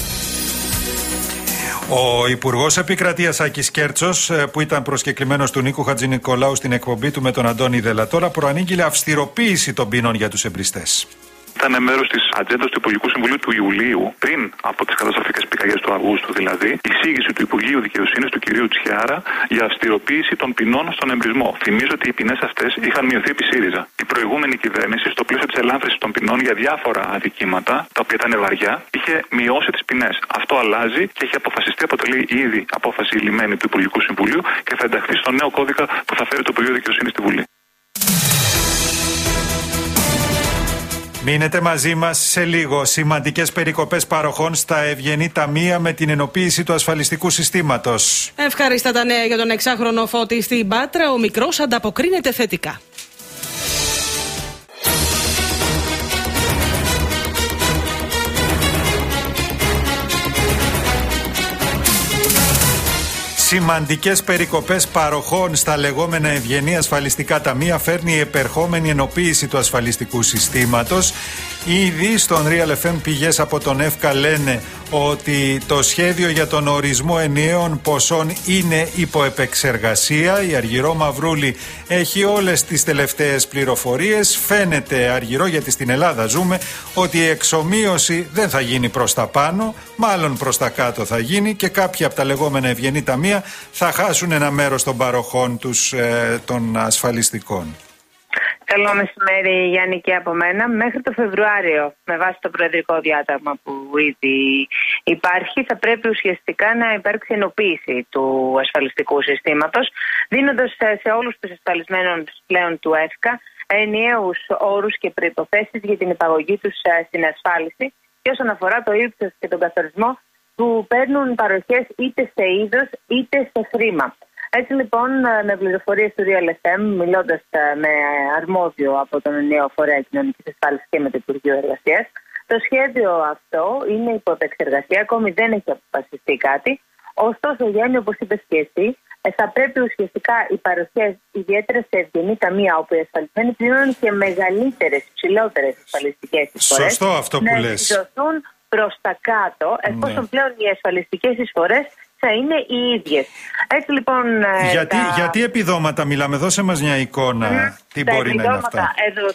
Ο Υπουργός Επικρατείας Άκης Κέρτσος, που ήταν προσκεκλημένος του Νίκου Χατζηνικολάου στην εκπομπή του με τον Αντώνη Δελατόρα, προανήγγειλε αυστηροποίηση των ποινών για τους εμπριστές. Ήταν μέρος της ατζέντας του Υπουργικού Συμβουλίου του Ιουλίου, πριν από τις καταστροφικές πυρκαγιές του Αυγούστου δηλαδή, η εισήγηση του Υπουργείου Δικαιοσύνης του κ. Τσιάρα για αυστηροποίηση των ποινών στον εμπρισμό. Θυμίζω ότι οι ποινές αυτές είχαν μειωθεί επί ΣΥΡΙΖΑ. Η προηγούμενη κυβέρνηση, στο πλαίσιο της ελάφρυνσης των ποινών για διάφορα αδικήματα, τα οποία ήταν βαριά, είχε μειώσει τις ποινές. Αυτό αλλάζει και έχει αποφασιστεί, αποτελεί ήδη απόφαση λυμμένη του Υπουργικού Συμβουλίου και θα ενταχθεί στο νέο κώδικα που θα φέρει το Υπουργείο Δικαιοσύνης στη Βουλή. Μείνετε μαζί μας σε λίγο. Σημαντικές περικοπές παροχών στα ευγενή ταμεία με την ενοποίηση του ασφαλιστικού συστήματος. Ευχάριστα τα νέα για τον 6χρονο Φώτη στην Πάτρα. Ο μικρός ανταποκρίνεται θετικά. Σημαντικές περικοπές παροχών στα λεγόμενα ευγενή ασφαλιστικά ταμεία φέρνει η επερχόμενη ενοποίηση του ασφαλιστικού συστήματος. Ήδη στον Real FM πηγές από τον ΕΦΚΑ λένε ότι το σχέδιο για τον ορισμό ενιαίων ποσών είναι υπό επεξεργασία. Η Αργυρό Μαυρούλη έχει όλες τις τελευταίες πληροφορίες. Φαίνεται, Αργυρό, γιατί στην Ελλάδα ζούμε, ότι η εξομοίωση δεν θα γίνει προς τα πάνω, μάλλον προς τα κάτω θα γίνει και κάποια από τα λεγόμενα ευγενή ταμεία θα χάσουν ένα μέρος των παροχών τους των ασφαλιστικών. Καλό μεσημέρι, Γιάννη, και από μένα. Μέχρι το Φεβρουάριο, με βάση το προεδρικό διάταγμα που ήδη υπάρχει, θα πρέπει ουσιαστικά να υπάρξει ενοποίηση του ασφαλιστικού συστήματος, δίνοντας σε όλους τους ασφαλισμένους πλέον του ΕΦΚΑ ενιαίους όρους και προϋποθέσεις για την υπαγωγή τους στην ασφάλιση και όσον αφορά το ύψος και τον καθορισμό που παίρνουν παροχές είτε σε είδος είτε σε χρήμα. Έτσι λοιπόν, με πληροφορίες του Real FM, μιλώντας με αρμόδιο από τον ενιαίο φορέα κοινωνικής ασφάλισης και με το Υπουργείο Εργασίας, το σχέδιο αυτό είναι υπό επεξεργασία, ακόμη δεν έχει αποφασιστεί κάτι. Ωστόσο, Γιάννη, όπως είπες και εσύ, θα πρέπει ουσιαστικά οι παροχές, ιδιαίτερα σε ευγενή ταμεία, όπου οι ασφαλισμένοι πληρώνουν και μεγαλύτερες, υψηλότερες ασφαλιστικές εισφορές, σωστό αυτό που λες, να εκδοθούν προς τα κάτω, εφόσον πλέον οι ασφαλιστικές εισφορές θα είναι οι ίδιες. Έτσι λοιπόν. Γιατί επιδόματα μιλάμε, δώσε μας μια εικόνα. Τι μπορεί να είναι αυτά.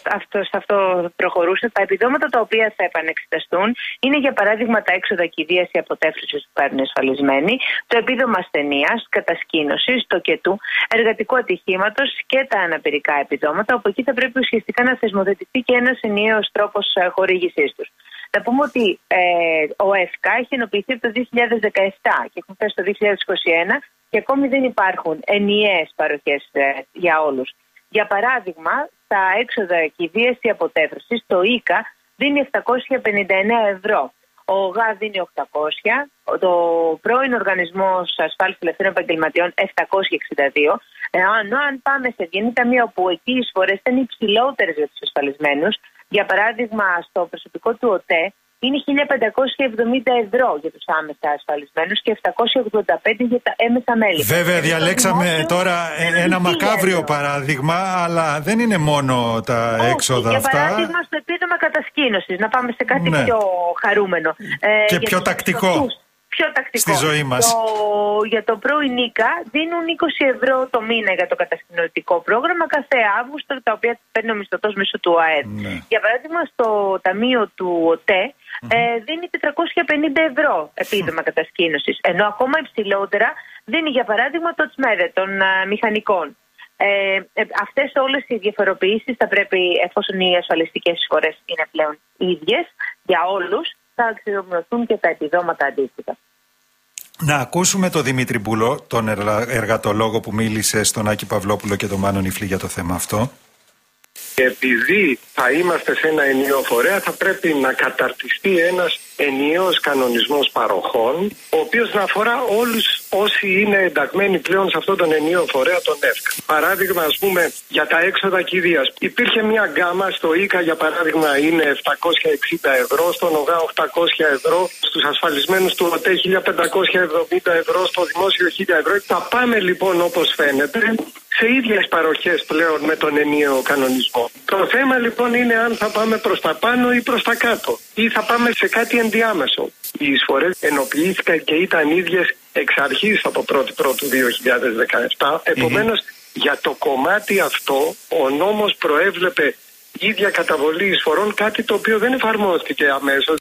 Σε αυτό προχωρούσε. Τα επιδόματα τα οποία θα επανεξεταστούν είναι για παράδειγμα τα έξοδα κηδείας ή αποτέφρωσης που παίρνουν οι ασφαλισμένοι, το επίδομα ασθενείας, κατασκήνωσης, τοκετού, εργατικού ατυχήματος και τα αναπηρικά επιδόματα, όπου εκεί θα πρέπει ουσιαστικά να θεσμοθετηθεί και ένας ενιαίος τρόπος χορήγησής τους. Να πούμε ότι ο ΕΦΚΑ έχει ενοποιηθεί από το 2017 και έχουν φτάσει το 2021 και ακόμη δεν υπάρχουν ενιαίες παροχές για όλους. Για παράδειγμα, τα έξοδα κηδείας ή αποτέφρωσης, το ΙΚΑ δίνει 759 ευρώ. Ο ΟΓΑ δίνει 800, το πρώην Οργανισμός Ασφάλισης Ελευθέρων Επαγγελματιών 762. Αν πάμε σε ευγενή ταμεία όπου εκεί οι εισφορές ήταν υψηλότερες για τους ασφαλισμένους, για παράδειγμα στο προσωπικό του ΟΤΕ είναι 1.570 ευρώ για τους άμεσα ασφαλισμένους και 785 για τα έμεσα μέλη. Βέβαια διαλέξαμε τώρα ένα μακάβριο παράδειγμα, αλλά δεν είναι μόνο τα έξοδα αυτά. Για παράδειγμα στο επίδομα κατασκήνωσης, να πάμε σε κάτι πιο χαρούμενο. Και πιο τακτικό. Στη ζωή μας. Για το πρώην ΙΚΑ δίνουν 20 ευρώ το μήνα για το κατασκηνωτικό πρόγραμμα κάθε Αύγουστο, τα οποία παίρνει ο μισθωτός μέσω του ΑΕΔ. Για παράδειγμα, στο ταμείο του ΟΤΕ δίνει 450 ευρώ επίδομα κατασκήνωσης, ενώ ακόμα υψηλότερα δίνει για παράδειγμα το τσμέδε των μηχανικών. Αυτές όλες οι διαφοροποιήσεις θα πρέπει, εφόσον οι ασφαλιστικές εισφορές είναι πλέον ίδιες για όλους, θα αξιοποιηθούν και τα επιδόματα αντίστοιχα. Να ακούσουμε τον Δημήτρη Μπούλο, τον εργατολόγο που μίλησε στον Άκη Παυλόπουλο και τον Μάνο Νιφλή για το θέμα αυτό. Επειδή θα είμαστε σε ένα ενιαίο φορέα, θα πρέπει να καταρτιστεί ένας ενιαίος κανονισμός παροχών, ο οποίος να αφορά όλους όσοι είναι ενταγμένοι πλέον σε αυτόν τον ενιαίο φορέα, τον ΕΦΚΑ. Παράδειγμα, ας πούμε, για τα έξοδα κηδείας. Υπήρχε μια γκάμα στο ΙΚΑ, για παράδειγμα, είναι 760 ευρώ, στον ΟΓΑ 800 ευρώ, στους ασφαλισμένους του ΟΤΕ 1570 ευρώ, στο δημόσιο 1000 ευρώ. Θα πάμε λοιπόν, όπως φαίνεται, σε ίδιες παροχές πλέον με τον ενιαίο κανονισμό. Το θέμα λοιπόν είναι αν θα πάμε προς τα πάνω ή προς τα κάτω ή θα πάμε σε κάτι ενδιάμεσο. Οι εισφορές ενοποιήθηκαν και ήταν ίδιες εξ αρχής από 1η Πρώτου 2017. Επομένως, για το κομμάτι αυτό ο νόμος προέβλεπε ίδια καταβολή εισφορών, κάτι το οποίο δεν εφαρμόστηκε αμέσως.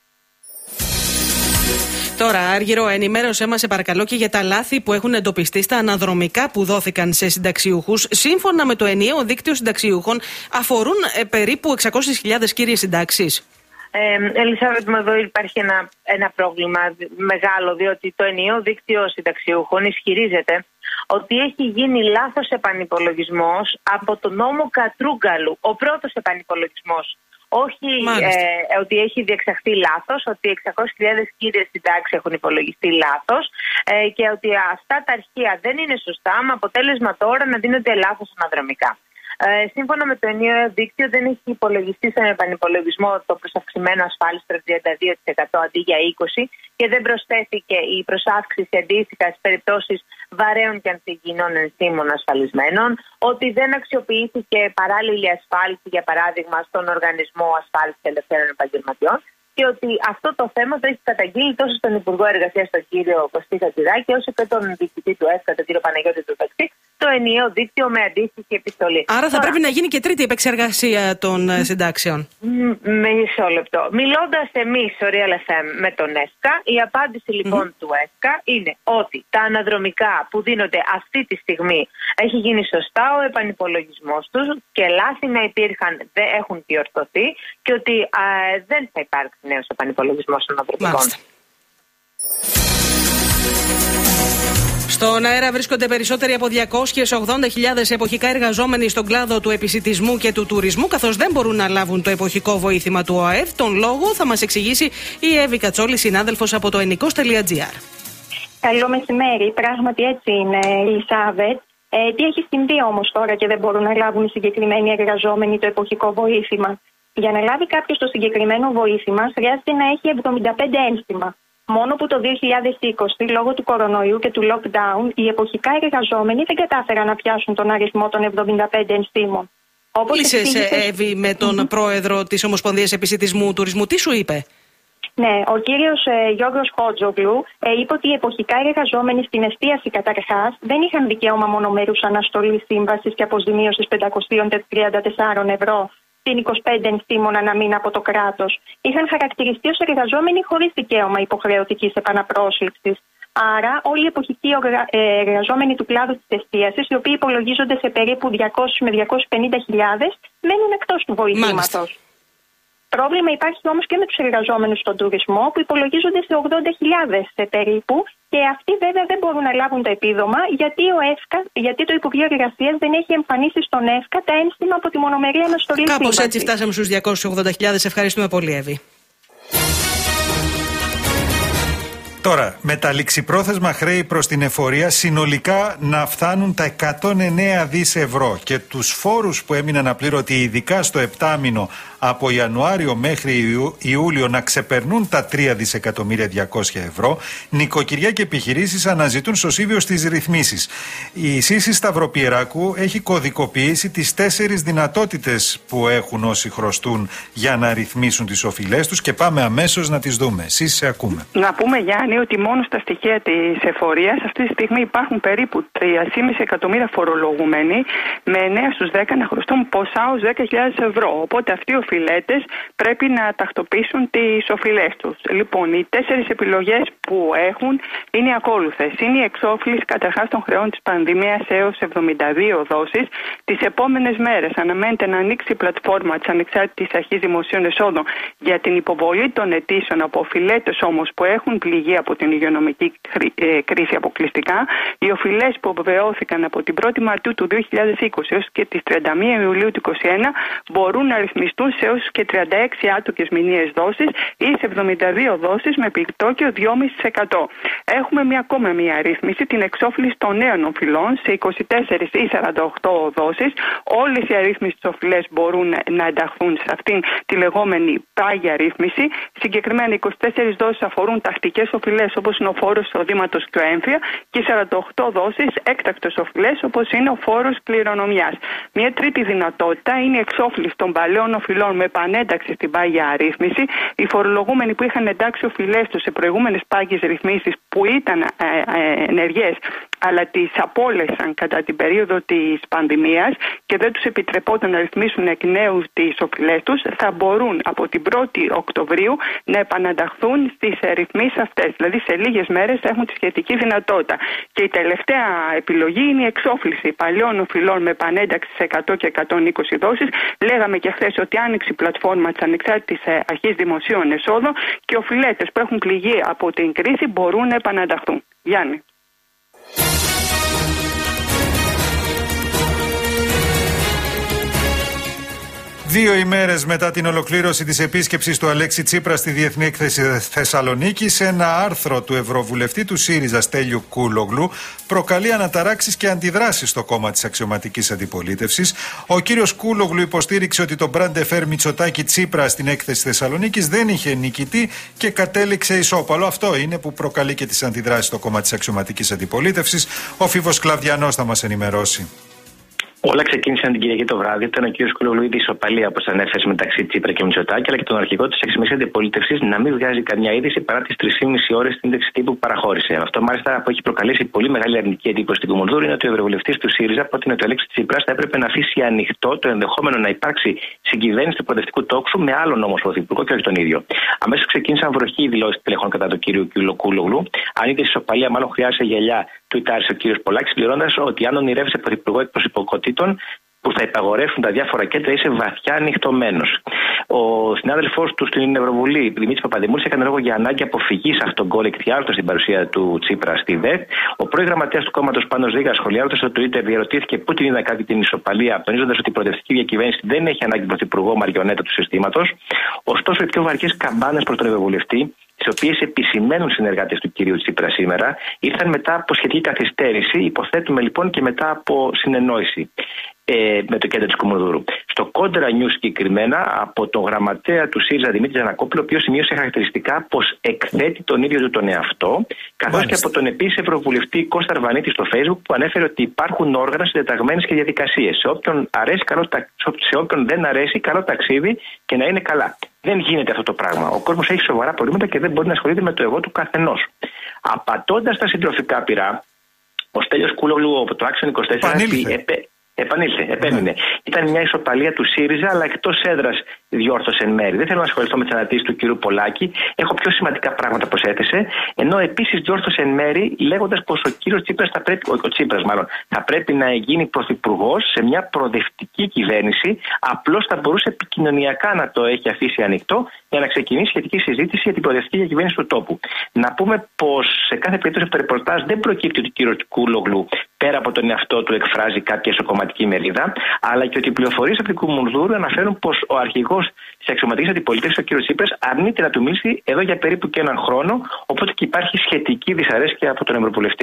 Τώρα, Άργυρο, ενημέρωσέ μας, σε παρακαλώ, και για τα λάθη που έχουν εντοπιστεί στα αναδρομικά που δόθηκαν σε συνταξιούχους. Σύμφωνα με το ενιαίο δίκτυο συνταξιούχων, αφορούν περίπου 600.000 κύριες συντάξεις. Ελισάβετ, εδώ υπάρχει ένα πρόβλημα μεγάλο, διότι το ενιαίο δίκτυο συνταξιούχων ισχυρίζεται ότι έχει γίνει λάθος επανυπολογισμός από τον νόμο Κατρούγκαλου, ο πρώτος επανυπολογισμός, Όχι ότι έχει διεξαχθεί λάθος, ότι 600.000 κύριες συντάξεις έχουν υπολογιστεί λάθος και ότι αυτά τα αρχεία δεν είναι σωστά, με αποτέλεσμα τώρα να δίνονται λάθος αναδρομικά. Σύμφωνα με το ενιαίο δίκτυο, δεν έχει υπολογιστεί στον επανυπολογισμό το προσαυξημένο ασφάλιση στο 32% αντί για 20% και δεν προσθέθηκε η προσάυξηση αντίστοιχα στις περιπτώσεις βαρέων και ανθυγιεινών ενθύμων ασφαλισμένων, ότι δεν αξιοποιήθηκε παράλληλη ασφάλιση, για παράδειγμα, στον Οργανισμό Ασφάλισης Ελευθέρων Επαγγελματιών, και ότι αυτό το θέμα το έχει καταγγείλει τόσο στον Υπουργό Εργασίας, τον κύριο Κωστή Χατζηδάκη, όσο και τον διοικητή του ΕΦΚΑ, τον κύριο Παναγιώτη Τουρταξή, το ενιαίο δίκτυο με αντίστοιχη επιστολή. Άρα θα πρέπει να γίνει και τρίτη επεξεργασία των συντάξεων. Μισό λεπτό. Μιλώντας εμείς στο Real FM με τον ΕΦΚΑ, η απάντηση λοιπόν του ΕΦΚΑ είναι ότι τα αναδρομικά που δίνονται αυτή τη στιγμή έχει γίνει σωστά ο επανυπολογισμός τους και λάθη να υπήρχαν δεν έχουν διορθωθεί και ότι δεν θα υπάρξει νέος επανυπολογισμός των αναδρομικών. Στον αέρα βρίσκονται περισσότεροι από 280.000 εποχικά εργαζόμενοι στον κλάδο του επισιτισμού και του τουρισμού, καθώς δεν μπορούν να λάβουν το εποχικό βοήθημα του ΟΑΕΦ. Τον λόγο θα μας εξηγήσει η Εύη Κατσόλη, συνάδελφος από το ennikos.gr. Καλό μεσημέρι. Πράγματι έτσι είναι, Ελισάβετ. Τι έχει συμβεί όμως τώρα και δεν μπορούν να λάβουν οι συγκεκριμένοι εργαζόμενοι το εποχικό βοήθημα? Για να λάβει κάποιος το συγκεκριμένο βοήθημα χρειάζεται να έχει 75 ένστιμα. Μόνο που το 2020, λόγω του κορονοϊού και του lockdown, οι εποχικά εργαζόμενοι δεν κατάφεραν να πιάσουν τον αριθμό των 75 ενστήμων. Μίλησες, Εύη, με τον πρόεδρο της Ομοσπονδίας Επισιτισμού Τουρισμού. Τι σου είπε? Ναι, ο κύριος Γιώργος Χότζογλου είπε ότι οι εποχικά εργαζόμενοι στην εστίαση καταρχάς δεν είχαν δικαίωμα μονομερούς αναστολής σύμβασης και αποζημίωσης 534 ευρώ. 25 ενστήμων ανά μήνα από το κράτος. Είχαν χαρακτηριστεί ως εργαζόμενοι χωρίς δικαίωμα υποχρεωτικής επαναπρόσληψης. Άρα, όλοι οι εποχικοί εργαζόμενοι του κλάδου της εστίασης, οι οποίοι υπολογίζονται σε περίπου 200 με 250.000, μένουν εκτός του βοηθήματος. Πρόβλημα υπάρχει όμως και με τους εργαζόμενους στον τουρισμό, που υπολογίζονται σε 80.000 περίπου, και αυτοί βέβαια δεν μπορούν να λάβουν το επίδομα, γιατί το Υπουργείο Εργασίας δεν έχει εμφανίσει στον ΕΦΚΑ τα ένστιμα από τη μονομερή αναστολή σύμβασης. Κάπως έτσι φτάσαμε στους 280.000. Ευχαριστούμε πολύ, Εύη. Τώρα, με τα ληξιπρόθεσμα χρέη προς την εφορία συνολικά να φτάνουν τα 109 δις ευρώ και τους φόρους που έμειναν απλήρωτοι, ειδικά στο επτάμηνο από Ιανουάριο μέχρι Ιούλιο, να ξεπερνούν τα 3 δισεκατομμύρια 200 ευρώ, νοικοκυριά και επιχειρήσεις αναζητούν σωσίβιο στις ρυθμίσεις. Η Σύση Σταυροπιεράκου έχει κωδικοποιήσει τις 4 δυνατότητες που έχουν όσοι χρωστούν για να ρυθμίσουν τις οφειλές τους και πάμε αμέσως να τις δούμε. Σύση, σε ακούμε. Να πούμε, Γιάννη, ότι μόνο στα στοιχεία της εφορίας αυτή τη στιγμή υπάρχουν περίπου 3,5 εκατομμύρια φορολογούμενοι με 9 στους 10 να χρωστούν ποσά ως 10.000 ευρώ. Οπότε αυτοί οι οφειλέτες πρέπει να τακτοποιήσουν τις οφειλές τους. Λοιπόν, οι 4 επιλογές που έχουν είναι οι ακόλουθες. Είναι η εξόφληση καταρχάς των χρεών της πανδημίας έως 72 δόσεις. Τις επόμενες μέρες αναμένεται να ανοίξει η πλατφόρμα της Ανεξάρτητης Αρχής Δημοσίων Εσόδων για την υποβολή των αιτήσεων από οφειλέτες όμως που έχουν πληγεί από την υγειονομική κρίση αποκλειστικά. Οι οφειλές που αποβεβαιώθηκαν από την 1η Μαρτίου του 2020 έως και τις 31 Ιουλίου του 2021 μπορούν να ρυθμιστούν σε έως και 36 άτοκες μηνιαίες δόσεις ή σε 72 δόσεις με επιτόκιο 2,5%. Έχουμε ακόμα μια ρύθμιση, την εξόφληση των νέων οφειλών σε 24 ή 48 δόσεις. Όλες οι αρρύθμιστες οφειλές μπορούν να ενταχθούν σε αυτήν τη λεγόμενη πάγια ρύθμιση. Συγκεκριμένα 24 δόσεις αφορούν τακτικές οφειλές όπως είναι ο φόρος εισοδήματος και ο έμφυα και 48 δόσεις έκτακτες οφειλές όπως είναι ο φόρος κληρονομιάς. Μια τρίτη δυνατότητα είναι η εξόφληση των παλαιών οφειλών με επανένταξη στην πάγια αρρύθμιση. Οι φορολογούμενοι που είχαν εντάξει οφειλές τους σε προηγούμενες πάγιες ρυθμίσεις που ήταν ενεργές αλλά τις απόλυσαν κατά την περίοδο της πανδημίας και δεν τους επιτρεπόταν να ρυθμίσουν εκ νέου τις οφειλές τους, θα μπορούν από την 1η Οκτωβρίου να επανανταχθούν στις ρυθμίσεις αυτές. Δηλαδή σε λίγες μέρες θα έχουν τη σχετική δυνατότητα. Και η τελευταία επιλογή είναι η εξόφληση παλιών οφειλών με επανένταξη σε 100 και 120 δόσεις. Λέγαμε και χθες ότι άνοιξε η πλατφόρμα της Ανεξάρτητης Αρχής Δημοσίων Εσόδων και οι οφειλέτες που έχουν πληγεί από την κρίση μπορούν να επανανταχθούν. Γιάννη. 2 ημέρες μετά την ολοκλήρωση της επίσκεψης του Αλέξη Τσίπρα στη Διεθνή Έκθεση Θεσσαλονίκης, ένα άρθρο του Ευρωβουλευτή του ΣΥΡΙΖΑ Στέλιου Κούλογλου προκαλεί αναταράξεις και αντιδράσεις στο κόμμα της αξιωματικής αντιπολίτευσης. Ο κύριος Κούλογλου υποστήριξε ότι το Brand Affair Μητσοτάκη Τσίπρα στην Έκθεση Θεσσαλονίκης δεν είχε νικητή και κατέληξε ισόπαλο. Αυτό είναι που προκαλεί και τις αντιδράσεις στο κόμμα της αξιωματικής αντιπολίτευσης. Ο Φίβος Κλαβδιανός θα μας ενημερώσει. Όλα ξεκίνησαν την Κυριακή το βράδυ, όταν ο κ. Κούλογλου είδε ισοπαλία, όπως ανέφερε, μεταξύ Τσίπρα και Μητσοτάκη, αλλά και τον αρχηγό της αξιωματικής αντιπολίτευσης να μην βγάζει καμιά είδηση παρά τις 3,5 ώρες στην ένταξη τύπου που παραχώρησε. Αυτό μάλιστα που έχει προκαλέσει πολύ μεγάλη αρνητική εντύπωση στην Κουμουνδούρου είναι ότι ο ευρωβουλευτής του ΣΥΡΙΖΑ πρότεινε ότι ο Αλέξης Τσίπρας θα έπρεπε να αφήσει ανοιχτό το ενδεχόμενο να υπάρξει συγκυβέρνηση του προοδευτικού τόξου με άλλον όμως πρωθυπουργό και όχι τον ίδιο. Αμέσως ξεκίνησαν βροχή οι δηλώσεις τελεχών κατά του κ. Κούλογλου. Αν είδε ισοπαλία, μάλλον χρειάζεται γυαλιά, του ητάρισε ο κ. Πολάκης, πληρώνοντας ότι αν ονειρεύεσαι πρωθυπουργό εκπροσωπικότητων που θα υπαγορεύσουν τα διάφορα κέντρα, είσαι βαθιά ανοιχτωμένος. Ο συνάδελφός του στην Ευρωβουλή, Δημήτρης Παπαδημούλης, έκανε λόγο για ανάγκη αποφυγής αυτογκολεκτιάρτων στην παρουσία του Τσίπρα στη ΔΕΤ. Ο πρώην γραμματέας του κόμματος Πάνος Ρήγας, σχολιάζοντας στο Twitter, διαρωτήθηκε πού την είδα κάτι την ισοπαλία, τονίζοντας ότι η προοδευτική διακυβέρνηση δεν έχει ανάγκη πρωθυπουργό μαριονέτα του συστήματος. Ωστόσο, οι πιο βαριές καμπάνες προς τον Ευρωβουλευτή, τις οποίες επισημαίνουν συνεργάτες του κυρίου Τσίπρα σήμερα, ήρθαν μετά από σχετική καθυστέρηση, υποθέτουμε λοιπόν και μετά από συνεννόηση με το κέντρο της Κουμουνδούρου. Στο Κόντρα News συγκεκριμένα, από τον γραμματέα του ΣΥΡΙΖΑ Δημήτρη Τζανακόπουλο, ο οποίος σημείωσε χαρακτηριστικά πως εκθέτει τον ίδιο του τον εαυτό, καθώς και από τον επίσης Ευρωβουλευτή Κώστα Αρβανίτη στο Facebook, που ανέφερε ότι υπάρχουν όργανα συντεταγμένες και διαδικασίες. Σε όποιον αρέσει, σε όποιον δεν αρέσει, καλό ταξίδι και να είναι καλά. Δεν γίνεται αυτό το πράγμα. Ο κόσμος έχει σοβαρά προβλήματα και δεν μπορεί να ασχολείται με το εγώ του καθενός. Απατώντας τα συντροφικά πυρά, ο Στέλιος Κούλογλου από το Action 24 επέμεινε. Ήταν μια ισοπαλία του ΣΥΡΙΖΑ, αλλά εκτός έδρας διόρθωσε εν μέρη. Δεν θέλω να ασχοληθώ με τις αναρτήσεις του κ. Πολάκη. Έχω πιο σημαντικά πράγματα πως έθεσε. Ενώ επίσης διόρθωσε εν μέρη, λέγοντας πως ο κ. Τσίπρας θα πρέπει να γίνει πρωθυπουργός σε μια προοδευτική κυβέρνηση. Απλώς θα μπορούσε επικοινωνιακά να το έχει αφήσει ανοιχτό για να ξεκινήσει σχετική συζήτηση για την προοδευτική διακυβέρνηση του τόπου. Να πούμε πως σε κάθε περίπτωση από το ρεπορτάζ δεν προκύπτει ότι ο κ. Κούλογλου πέρα από τον εαυτό του εκφράζει κάποια εσωκομματική μερίδα, αλλά και ότι οι πληροφορίες από την Κουμουνδούρου αναφέρουν πως ο αρχηγός της αξιωματικής αντιπολίτευσης, ο κ. Τσίπρας, αρνείται να του μιλήσει εδώ για περίπου και έναν χρόνο, οπότε και υπάρχει σχετική δυσαρέσκεια από τον Ευρωβουλευτή.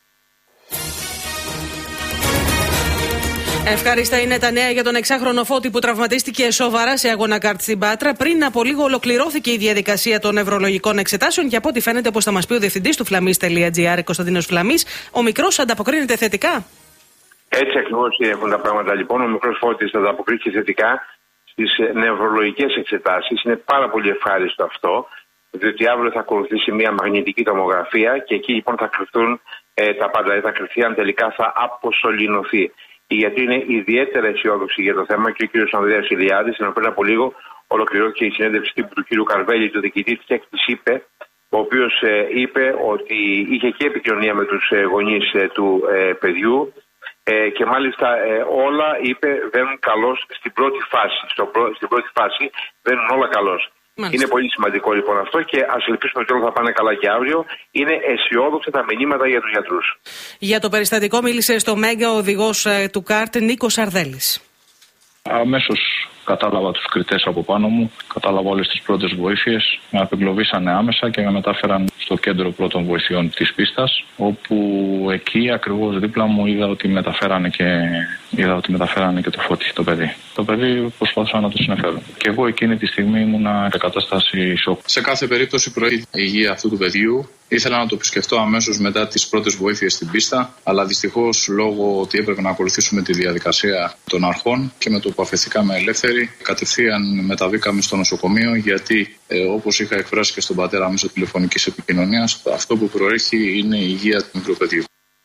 Ευχάριστα είναι τα νέα για τον 6χρονο Φώτη που τραυματίστηκε σοβαρά σε αγώνα καρτ στην Πάτρα. Πριν από λίγο ολοκληρώθηκε η διαδικασία των νευρολογικών εξετάσεων και από ό,τι φαίνεται, όπως θα μας πει ο διευθυντής του Flamis.gr, Κωνσταντίνος Φλαμής, ο μικρός ανταποκρίνεται θετικά. Έτσι ακριβώς έχουν τα πράγματα λοιπόν. Ο μικρός Φώτης ανταποκρίθηκε θετικά στις νευρολογικές εξετάσεις. Είναι πάρα πολύ ευχάριστο αυτό, διότι αύριο θα ακολουθήσει μια μαγνητική τομογραφία και εκεί λοιπόν θα κρυφθούν τα πάντα. Θα κρυφθεί αν τελικά θα αποσωληνωθεί. Γιατί είναι ιδιαίτερα αισιόδοξη για το θέμα και ο κ. Ανδρέας Ηλιάδης, ενώ πριν από λίγο ολοκληρώθηκε η συνέντευξη τύπου του κ. Καρβέλη, του διοικητή της ΕΚΤΙΣ, ο οποίος είπε ότι είχε και επικοινωνία με τους γονείς του παιδιού και μάλιστα όλα, είπε, βαίνουν καλώς στην πρώτη φάση. Στην πρώτη φάση βαίνουν όλα καλώς. Μάλιστα. Είναι πολύ σημαντικό λοιπόν αυτό και ας ελπίσουμε ότι όλα θα πάνε καλά και αύριο. Είναι αισιόδοξα τα μηνύματα για τους γιατρούς. Για το περιστατικό μίλησε στο Μέγκα ο οδηγός του ΚΑΡΤ Νίκος Αρδέλης. Αμέσως κατάλαβα τους κριτές από πάνω μου, κατάλαβα όλες τις πρώτες βοήθειες, με απεγκλωβίσανε άμεσα και με μετάφεραν στο κέντρο πρώτων βοηθειών της πίστας, όπου εκεί ακριβώς δίπλα μου είδα ότι μεταφέρανε και το Φώτη, το παιδί. Το παιδί προσπάθησαν να το συνεφέρουν. Και εγώ εκείνη τη στιγμή ήμουνα σε κατάσταση σοκ. Σε κάθε περίπτωση προέχει η υγεία αυτού του παιδιού. Ήθελα να το επισκεφτώ αμέσως μετά τις πρώτες βοήθειες στην πίστα, αλλά δυστυχώς λόγω ότι έπρεπε να ακολουθήσουμε τη διαδικασία των αρχών και με το που αφαιθήκαμε ελεύθεροι, κατευθείαν μεταβήκαμε στο νοσοκομείο, γιατί όπως είχα εκφράσει και στον πατέρα μέσω τηλεφωνικής επικοινωνίας, αυτό που προέχει είναι η υγεία του μικρού παιδιού.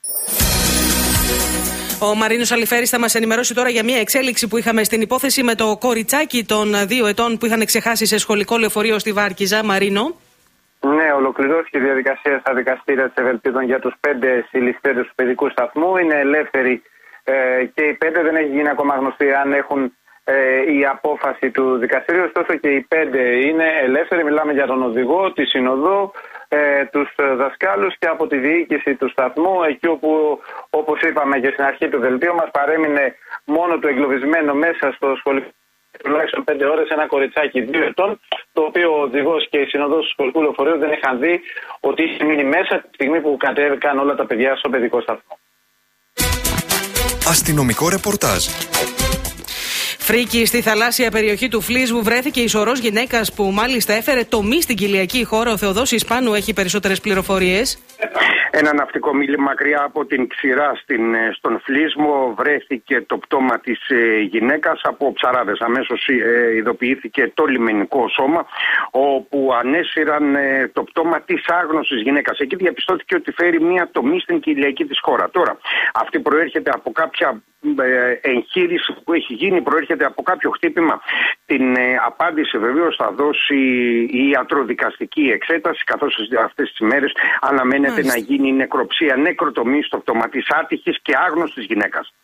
Ο Μαρίνος Αλιφέρης θα μας ενημερώσει τώρα για μια εξέλιξη που είχαμε στην υπόθεση με το κοριτσάκι των 2 ετών που είχαν ξεχάσει σε σχολικό λεωφορείο στη Βάρκιζα. Μαρίνο. Ναι, ολοκληρώθηκε η διαδικασία στα δικαστήρια της Ευελπίδων για τους 5 συλληφθέντες του παιδικού σταθμού. Είναι ελεύθεροι και οι 5, δεν έχει γίνει ακόμα γνωστή αν έχουν η απόφαση του δικαστηρίου. Ωστόσο και οι 5 είναι ελεύθεροι. Μιλάμε για τον οδηγό, τη συνοδό, τους δασκάλους και από τη διοίκηση του σταθμού, εκεί όπου, όπως είπαμε και στην αρχή του δελτίου μας, παρέμεινε μόνο το εγκλωβισμένο μέσα στο σχολικό τουλάχιστον 5 ώρες ένα κοριτσάκι 2 ετών, το οποίο ο οδηγός και η συνοδός του σχολικού λεωφορείου δεν είχαν δει ότι είχε μείνει μέσα τη στιγμή που κατέβηκαν όλα τα παιδιά στο παιδικό σταθμό. Αστυνομικό ρεπορτάζ. Φρίκη στη θαλάσσια περιοχή του Φλίσβου βρέθηκε η σωρός γυναίκας που μάλιστα έφερε τομή στην κοιλιακή χώρα. Ο Θεοδόσης Πάνου έχει περισσότερες πληροφορίες. Ένα ναυτικό μίλη μακριά από την Ξηρά στον Φλίσμο βρέθηκε το πτώμα της γυναίκας από ψαράδες. Αμέσως ειδοποιήθηκε το λιμενικό σώμα, όπου ανέσυραν το πτώμα της άγνωστης γυναίκας. Εκεί διαπιστώθηκε ότι φέρει μία τομή στην κοιλιακή της χώρα. Τώρα, αυτή προέρχεται από κάποια εγχείρηση που έχει γίνει, προέρχεται από κάποιο χτύπημα. Την απάντηση βεβαίως θα δώσει η ιατροδικαστική εξέταση, καθώς αυτές τις μέρες αναμένεται να γίνει η νεκροψία, νεκροτομή στο πτώμα της άτυχης και άγνωστης γυναίκας.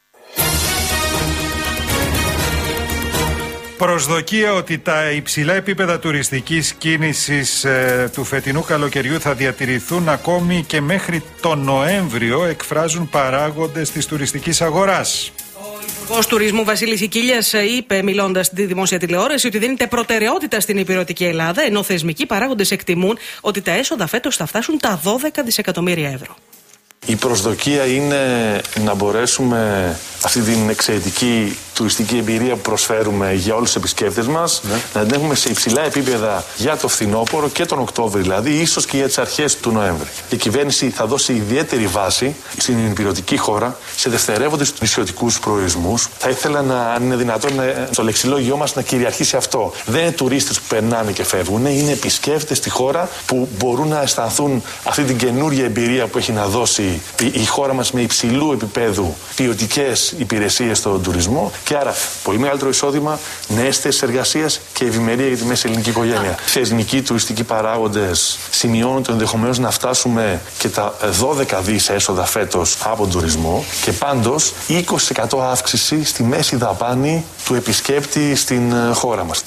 Προσδοκία ότι τα υψηλά επίπεδα τουριστικής κίνησης του φετινού καλοκαιριού θα διατηρηθούν ακόμη και μέχρι τον Νοέμβριο, εκφράζουν παράγοντες της τουριστικής αγοράς. Ο Υπουργός Τουρισμού Βασίλης Οικίλιας είπε, μιλώντας στη δημόσια τηλεόραση, ότι δίνεται προτεραιότητα στην ηπειρωτική Ελλάδα, ενώ θεσμικοί παράγοντες εκτιμούν ότι τα έσοδα φέτος θα φτάσουν τα 12 δισεκατομμύρια ευρώ. Η προσδοκία είναι να μπορέσουμε αυτή την εξαιρετική τουριστική εμπειρία που προσφέρουμε για όλους τους επισκέπτες μας να την έχουμε σε υψηλά επίπεδα για το φθινόπωρο και τον Οκτώβριο, δηλαδή ίσως και για τις αρχές του Νοέμβρη. Η κυβέρνηση θα δώσει ιδιαίτερη βάση στην ηπειρωτική χώρα, σε δευτερεύοντες νησιωτικούς προορισμούς. Θα ήθελα αν είναι δυνατόν, στο λεξιλόγιό μας να κυριαρχήσει αυτό. Δεν είναι τουρίστες που περνάνε και φεύγουν, είναι επισκέπτες στη χώρα που μπορούν να αισθανθούν αυτή την καινούργια εμπειρία που έχει να δώσει η χώρα μας με υψηλού επίπεδου ποιοτικές υπηρεσίες στον τουρισμό και άρα πολύ μεγαλύτερο εισόδημα, νέες θέσεις εργασίας και ευημερία για τη μέση ελληνική οικογένεια. Θεσμικοί τουριστικοί παράγοντες σημειώνουν το ενδεχομένως να φτάσουμε και τα 12 δις έσοδα φέτος από τον τουρισμό και πάντως 20% αύξηση στη μέση δαπάνη του επισκέπτη στην χώρα μας.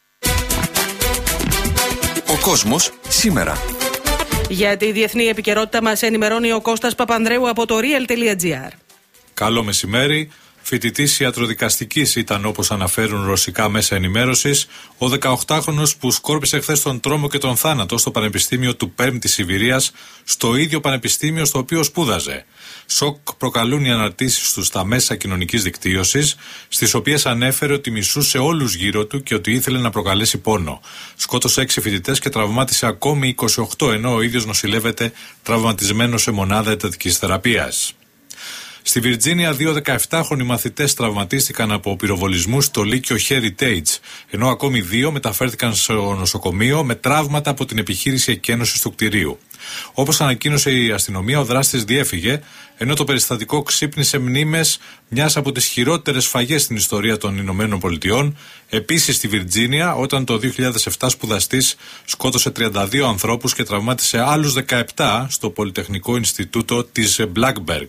Ο κόσμος σήμερα. Για τη διεθνή επικαιρότητα μας ενημερώνει ο Κώστας Παπανδρέου από το real.gr. Καλό μεσημέρι. Φοιτητής ιατροδικαστικής ήταν, όπως αναφέρουν ρωσικά μέσα ενημέρωσης, ο 18χρονος που σκόρπισε χθες τον τρόμο και τον θάνατο στο Πανεπιστήμιο του Πέρμ της Σιβηρίας, στο ίδιο πανεπιστήμιο στο οποίο σπούδαζε. Σοκ προκαλούν οι αναρτήσεις του στα μέσα κοινωνικής δικτύωσης, στις οποίες ανέφερε ότι μισούσε όλους γύρω του και ότι ήθελε να προκαλέσει πόνο. Σκότωσε 6 φοιτητές και τραυμάτισε ακόμη 28, ενώ ο ίδιος νοσηλεύεται τραυματισμένος σε μονάδα εντατικής θεραπείας. Στη Βιρτζίνια, 2 17χρονοι μαθητές τραυματίστηκαν από πυροβολισμούς στο Λύκειο Heritage, ενώ ακόμη 2 μεταφέρθηκαν στο νοσοκομείο με τραύματα από την επιχείρηση εκένωσης του κτηρίου. Όπως ανακοίνωσε η αστυνομία, ο δράστης διέφυγε, ενώ το περιστατικό ξύπνησε μνήμες μιας από τις χειρότερες σφαγές στην ιστορία των Ηνωμένων Πολιτειών. Επίσης στη Βιρτζίνια, όταν το 2007 σπουδαστής σκότωσε 32 ανθρώπους και τραυμάτισε άλλους 17 στο Πολυτεχνικό Ινστιτούτο της Blackberg.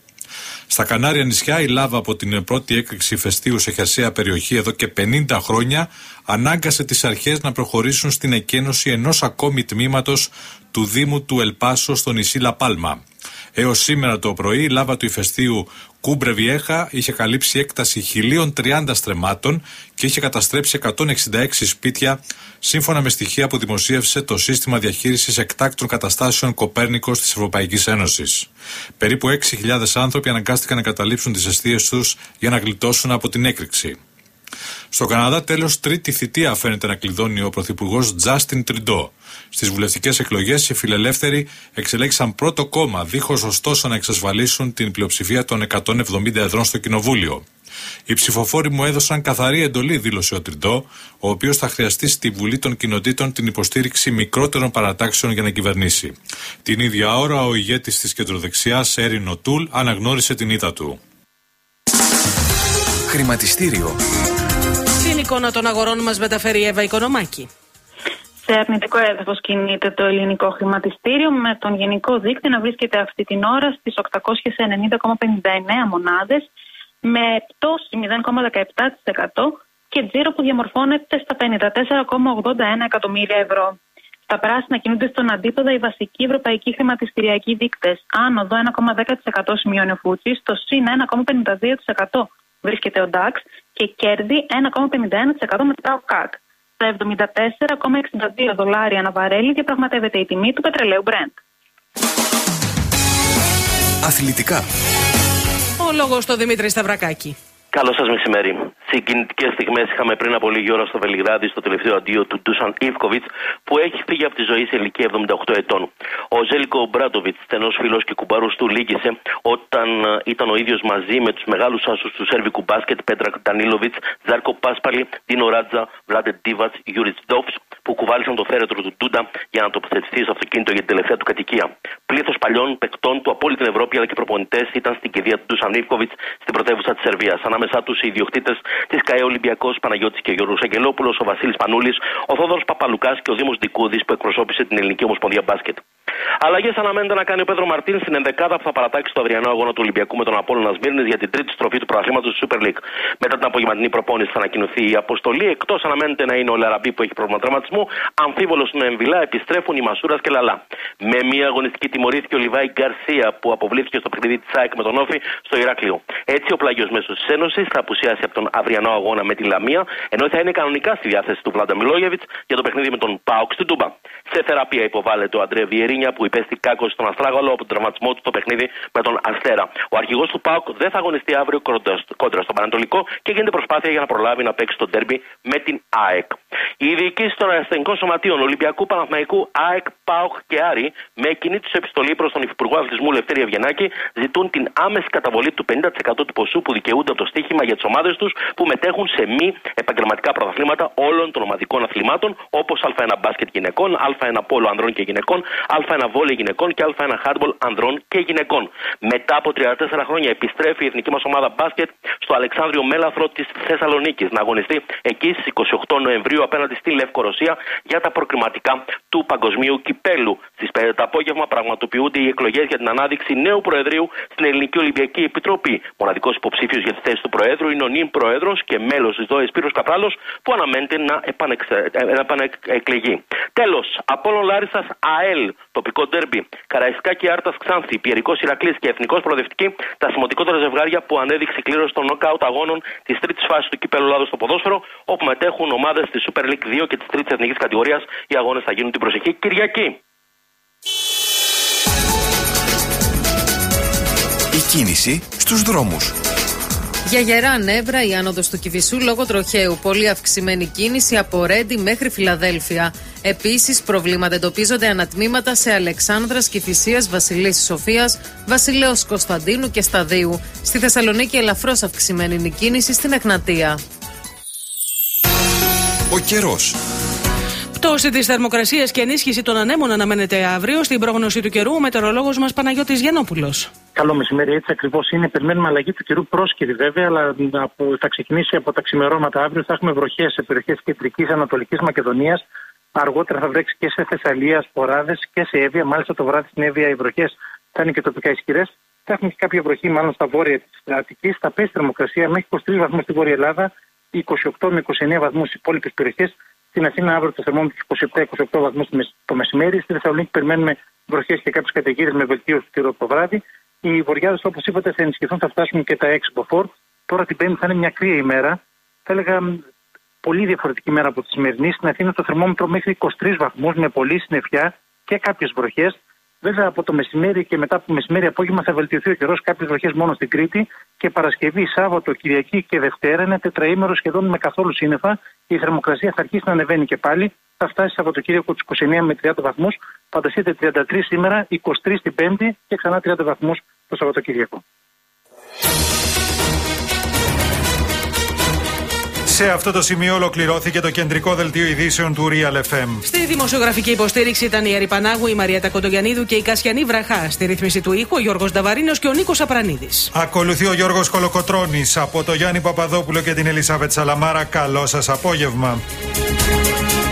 Στα Κανάρια νησιά, η λάβα από την πρώτη έκρηξη ηφαιστείου σε χερσαία περιοχή εδώ και 50 χρόνια ανάγκασε τις αρχές να προχωρήσουν στην εκένωση ενός ακόμη τμήματος του Δήμου του Ελπάσο στο νησί Λαπάλμα. Έως σήμερα το πρωί, η λάβα του ηφαιστείου Κούμπρε Βιέχα είχε καλύψει έκταση 1030 στρεμμάτων και είχε καταστρέψει 166 σπίτια, σύμφωνα με στοιχεία που δημοσίευσε το Σύστημα Διαχείρισης Εκτάκτων Καταστάσεων Κοπέρνικος της Ευρωπαϊκής Ένωσης. Περίπου 6.000 άνθρωποι αναγκάστηκαν να καταλήψουν τις εστίες τους για να γλιτώσουν από την έκρηξη. Στο Καναδά, τέλος, τρίτη θητεία φαίνεται να κλειδώνει ο πρωθυπουργός Τζάστιν Τριντό. Στις βουλευτικές εκλογές, οι φιλελεύθεροι εξελέγησαν πρώτο κόμμα, δίχως ωστόσο να εξασφαλίσουν την πλειοψηφία των 170 εδρών στο κοινοβούλιο. Οι ψηφοφόροι μου έδωσαν καθαρή εντολή, δήλωσε ο Τριντό, ο οποίος θα χρειαστεί στη Βουλή των Κοινοτήτων την υποστήριξη μικρότερων παρατάξεων για να κυβερνήσει. Την ίδια ώρα, ο ηγέτης της κεντροδεξιάς, Έριν Οτούλ, αναγνώρισε την ήττα του. Χρηματιστήριο. Την εικόνα των αγορών μας μεταφέρει η Εύα Οικονομάκη. Σε αρνητικό έδαφος κινείται το ελληνικό χρηματιστήριο, με τον γενικό δείκτη να βρίσκεται αυτή την ώρα στις 890,59 μονάδες, με πτώση 0,17% και τζίρο που διαμορφώνεται στα 54,81 εκατομμύρια ευρώ. Στα πράσινα κινούνται στον αντίποδα οι βασικοί ευρωπαϊκοί χρηματιστηριακοί δείκτες. Άνοδο 1,10% σημειώνει ο Φούτσις, το ΣΥΝ 1,52%. βρίσκεται ο DAX και κέρδη 1,51% μετά ο ΚΑΚ. Στα $74,62 ανά βαρέλι διαπραγματεύεται η τιμή του πετρελαίου Brent. Αθλητικά. Ο λόγος στο Δημήτρη Σταυρακάκη. Καλό σας μεσημέρι. Συγκινητικές στιγμές είχαμε πριν από λίγη ώρα στο Βελιγράδι στο τελευταίο αντίο του Ντούσαν Ιβκοβιτς, που έχει φύγει από τη ζωή σε ηλικία 78 ετών. Ο Ζέλικο Μπράντοβιτς, στενός φίλος και κουμπάρος του, λύγησε όταν ήταν ο ίδιος μαζί με τους μεγάλους άσους του σέρβικου μπάσκετ, Πέτρακ Ντανίλοβιτς, Ζάρκο Πάσπαλι, Ντίνο Ράτζα, Βλάντε Ντίβατς, Γιούριτς Ντόφς, που κουβάλισαν το φέρετρο του Ντούντα για να τοποθετηθεί στο αυτοκίνητο για την τελευταία του κατοικία. Πλήθος παλιών παικτών του από όλη την Ευρώπη αλλά και προπονητές ήταν στην κηδεία του Ντούσαν Ιβκοβιτς στην πρωτεύουσα της Σερβίας. Ανάμεσά τους οι ιδιοκτήτες της ΚΑΕ Ολυμπιακός, Παναγιώτης και Γιώργος Αγγελόπουλος, ο Βασίλης Πανούλης, ο Θόδωρος Παπαλουκάς και ο Δήμος Ντικούδης, που εκπροσώπησε την Ελληνική Ομοσπονδία Μπάσκετ. Αλλαγές αναμένεται να κάνει ο Πέδρο Μαρτίν στην ενδεκάδα που θα παρατάξει το αυριανό αγώνα του Ολυμπιακού με τον Απόλλωνα Σμύρνης για την τρίτη στροφή του πρωταθλήματος του Super League. Μετά την απογευματινή προπόνηση θα ανακοινωθεί η αποστολή. Εκτός αναμένεται να είναι ο Λαραμπή, που έχει πρόβλημα τραυματισμού. Αμφίβολος είναι ο Εμβιλά, επιστρέφουν οι Μασούρας και Λαλά. Με μία αγωνιστική τιμωρήθηκε ο Λιβάη Γκαρσία, που αποβλήθηκε στο παιχνίδι της ΑΕΚ με τον Όφη στο Ηράκλειο. Έτσι ο πλάγιος μέσος της Ένωσης θα απουσιάσει από τον αυριανό αγώνα με τη Λαμία, ενώ θα είναι κανονικά στη διάθεση του Βλάντα Μιλόγεβιτς για το παιχνίδι με τον ΠΑΟΚ στην Τούμπα. Σε θεραπεία υποβάλλεται ο Αντρέ Βιερίνια, που υπέστη κάκος στον Αστράγαλο από τον τραυματισμό του στο παιχνίδι με τον Αστέρα. Ο αρχηγός του ΠΑΟΚ δεν θα αγωνιστεί αύριο κόντρα στον Πανατολικό και γίνεται προσπάθεια για να προλάβει να παίξει το ντέρμπι με την ΑΕΚ. Οι διοικήσεις των ασθενικών σωματείων Ολυμπιακού, Παναθηναϊκού, ΑΕΚ, ΠΑΟΚ και Άρη, με κοινή τους επιστολή προς τον Υφυπουργό Αθλητισμού Λευτέρη Ευγενάκη, ζητούν την άμεση καταβολή του 50% του ποσού που δικαιούνται από το στοίχημα για τις ομάδες τους που μετέχουν σε μη επαγγελματικά πρωταθλήματα όλων των ομαδικών αθλημάτων, όπως Α1 μπάσκετ γυναικών, Α1 πόλο ανδρών και γυναικών, Α1 βόλεϊ γυναικών και Α1 χάντμπολ ανδρών και γυναικών. Μετά από 34 χρόνια επιστρέφει η εθνική μας ομάδα μπάσκετ στο Αλεξάνδριο Μέλαθρο της Θεσσαλονίκης να αγωνιστεί εκεί στις 28 Νοεμβρίου απέναντι στη Λευκορωσία για τα προκριματικά του Παγκοσμίου Κυπέλου. Στις 5 το απόγευμα πραγματοποιούνται οι εκλογές για την ανάδειξη νέου Προεδρείου στην Ελληνική Ολυμπιακή Επιτροπή. Μοναδικός υποψήφιος για τη θέση του Προέδρου είναι ο νυν Πρόεδρος και μέλος της ΔΟΕ Σπύρος Καπράλος, που αναμένεται να επανεκλεγεί. Τέλος, Απόλλων Λάρισσας ΑΕΛ, τοπικό ντέρμπι. Καραϊσκάκη Άρτας Ξάνθη, Πιερικός Ηρακλής και Εθνικός Προοδευτική, τα σημαντικότερα ζευγάρια που ανέδειξε κλήρωση των νοκάουτ αγώνων της τρίτης φάσης του Κυπέλλου Ελλάδος στο ποδόσφαιρο, όπου μετέχουν ομάδες της Super League 2 και της τρίτης εθνικής κατηγορίας. Οι αγώνες θα γίνουν την προσεχή Κυριακή. Η κίνηση στους δρόμους. Για γερά νεύρα η άνοδος του Κηφισού λόγω τροχαίου. Πολύ αυξημένη κίνηση από Ρέντι μέχρι Φιλαδέλφια. Επίσης, προβλήματα εντοπίζονται ανατμήματα σε Αλεξάνδρας, Κηφισίας, Βασιλής Σοφίας, Βασιλέως Κωνσταντίνου και Σταδίου. Στη Θεσσαλονίκη ελαφρώς αυξημένη είναι η κίνηση στην Εγνατία. Ο καιρός. Πτώση της θερμοκρασίας και ενίσχυση των ανέμων αναμένεται αύριο. Στην πρόγνωση του καιρού, ο μετεωρολόγος μας Παναγιώτης Γιαννόπουλος. Καλό μεσημέρι, έτσι ακριβώς είναι. Περιμένουμε αλλαγή του καιρού πρόσκαιρη βέβαια, αλλά θα ξεκινήσει από τα ξημερώματα αύριο. Θα έχουμε βροχές σε περιοχές κεντρικής Ανατολικής Μακεδονίας. Αργότερα θα βρέξει και σε Θεσσαλία, Σποράδες και σε Εύβοια. Μάλιστα το βράδυ στην Εύβοια οι βροχές θα είναι και τοπικά ισχυρές. Θα έχουμε και κάποια βροχή μάλλον στα βόρεια της Αττικής. Θα πέσει θερμοκρασία μέχρι 23 βαθμούς στη Βόρεια Ελλάδα, 28 με 29 βαθμούς στις υπόλοιπες περιοχές. Στην Αθήνα αύριο το θερμόμετρο 27-28 βαθμούς το μεσημέρι. Στη Θεσσαλονίκη περιμένουμε βροχές και κάποιες καταιγίδες με βελτίωση του καιρού το βράδυ. Οι βοριάδες, όπως είπατε, θα ενισχυθούν, θα φτάσουν και τα 6 μποφόρ. Τώρα την Πέμπτη θα είναι μια κρύα ημέρα. Θα έλεγα πολύ διαφορετική ημέρα από τη σημερινή. Στην Αθήνα το θερμόμετρο μέχρι 23 βαθμούς με πολλή συννεφιά και κάποιες βροχές. Βέβαια από το μεσημέρι και μετά από το μεσημέρι απόγευμα θα βελτιωθεί ο καιρός. Κάποιες βροχές μόνο στην Κρήτη και Παρασκευή, Σάββατο, Κυριακή και Δευτέρα είναι τετραήμερο σχεδόν με καθόλου σύννεφα. Η θερμοκρασία θα αρχίσει να ανεβαίνει και πάλι. Θα φτάσει Σαββατοκύριακο τους 29 με 30 βαθμούς. Φανταστείτε 33 σήμερα, 23 την Πέμπτη και ξανά 30 βαθμούς το Σαββατοκύριακο. Σε αυτό το σημείο ολοκληρώθηκε το κεντρικό δελτίο ειδήσεων του Real FM. Στη δημοσιογραφική υποστήριξη ήταν η Ερη Πανάγου, η Μαριέτα Κοντογιαννίδου και η Κασιανή Βραχά. Στη ρύθμιση του ήχου ο Γιώργος Νταβαρίνος και ο Νίκος Απρανίδης. Ακολουθεί ο Γιώργος Κολοκοτρώνης. Από το Γιάννη Παπαδόπουλο και την Ελισάβετ Σαλαμάρα, καλό σας απόγευμα.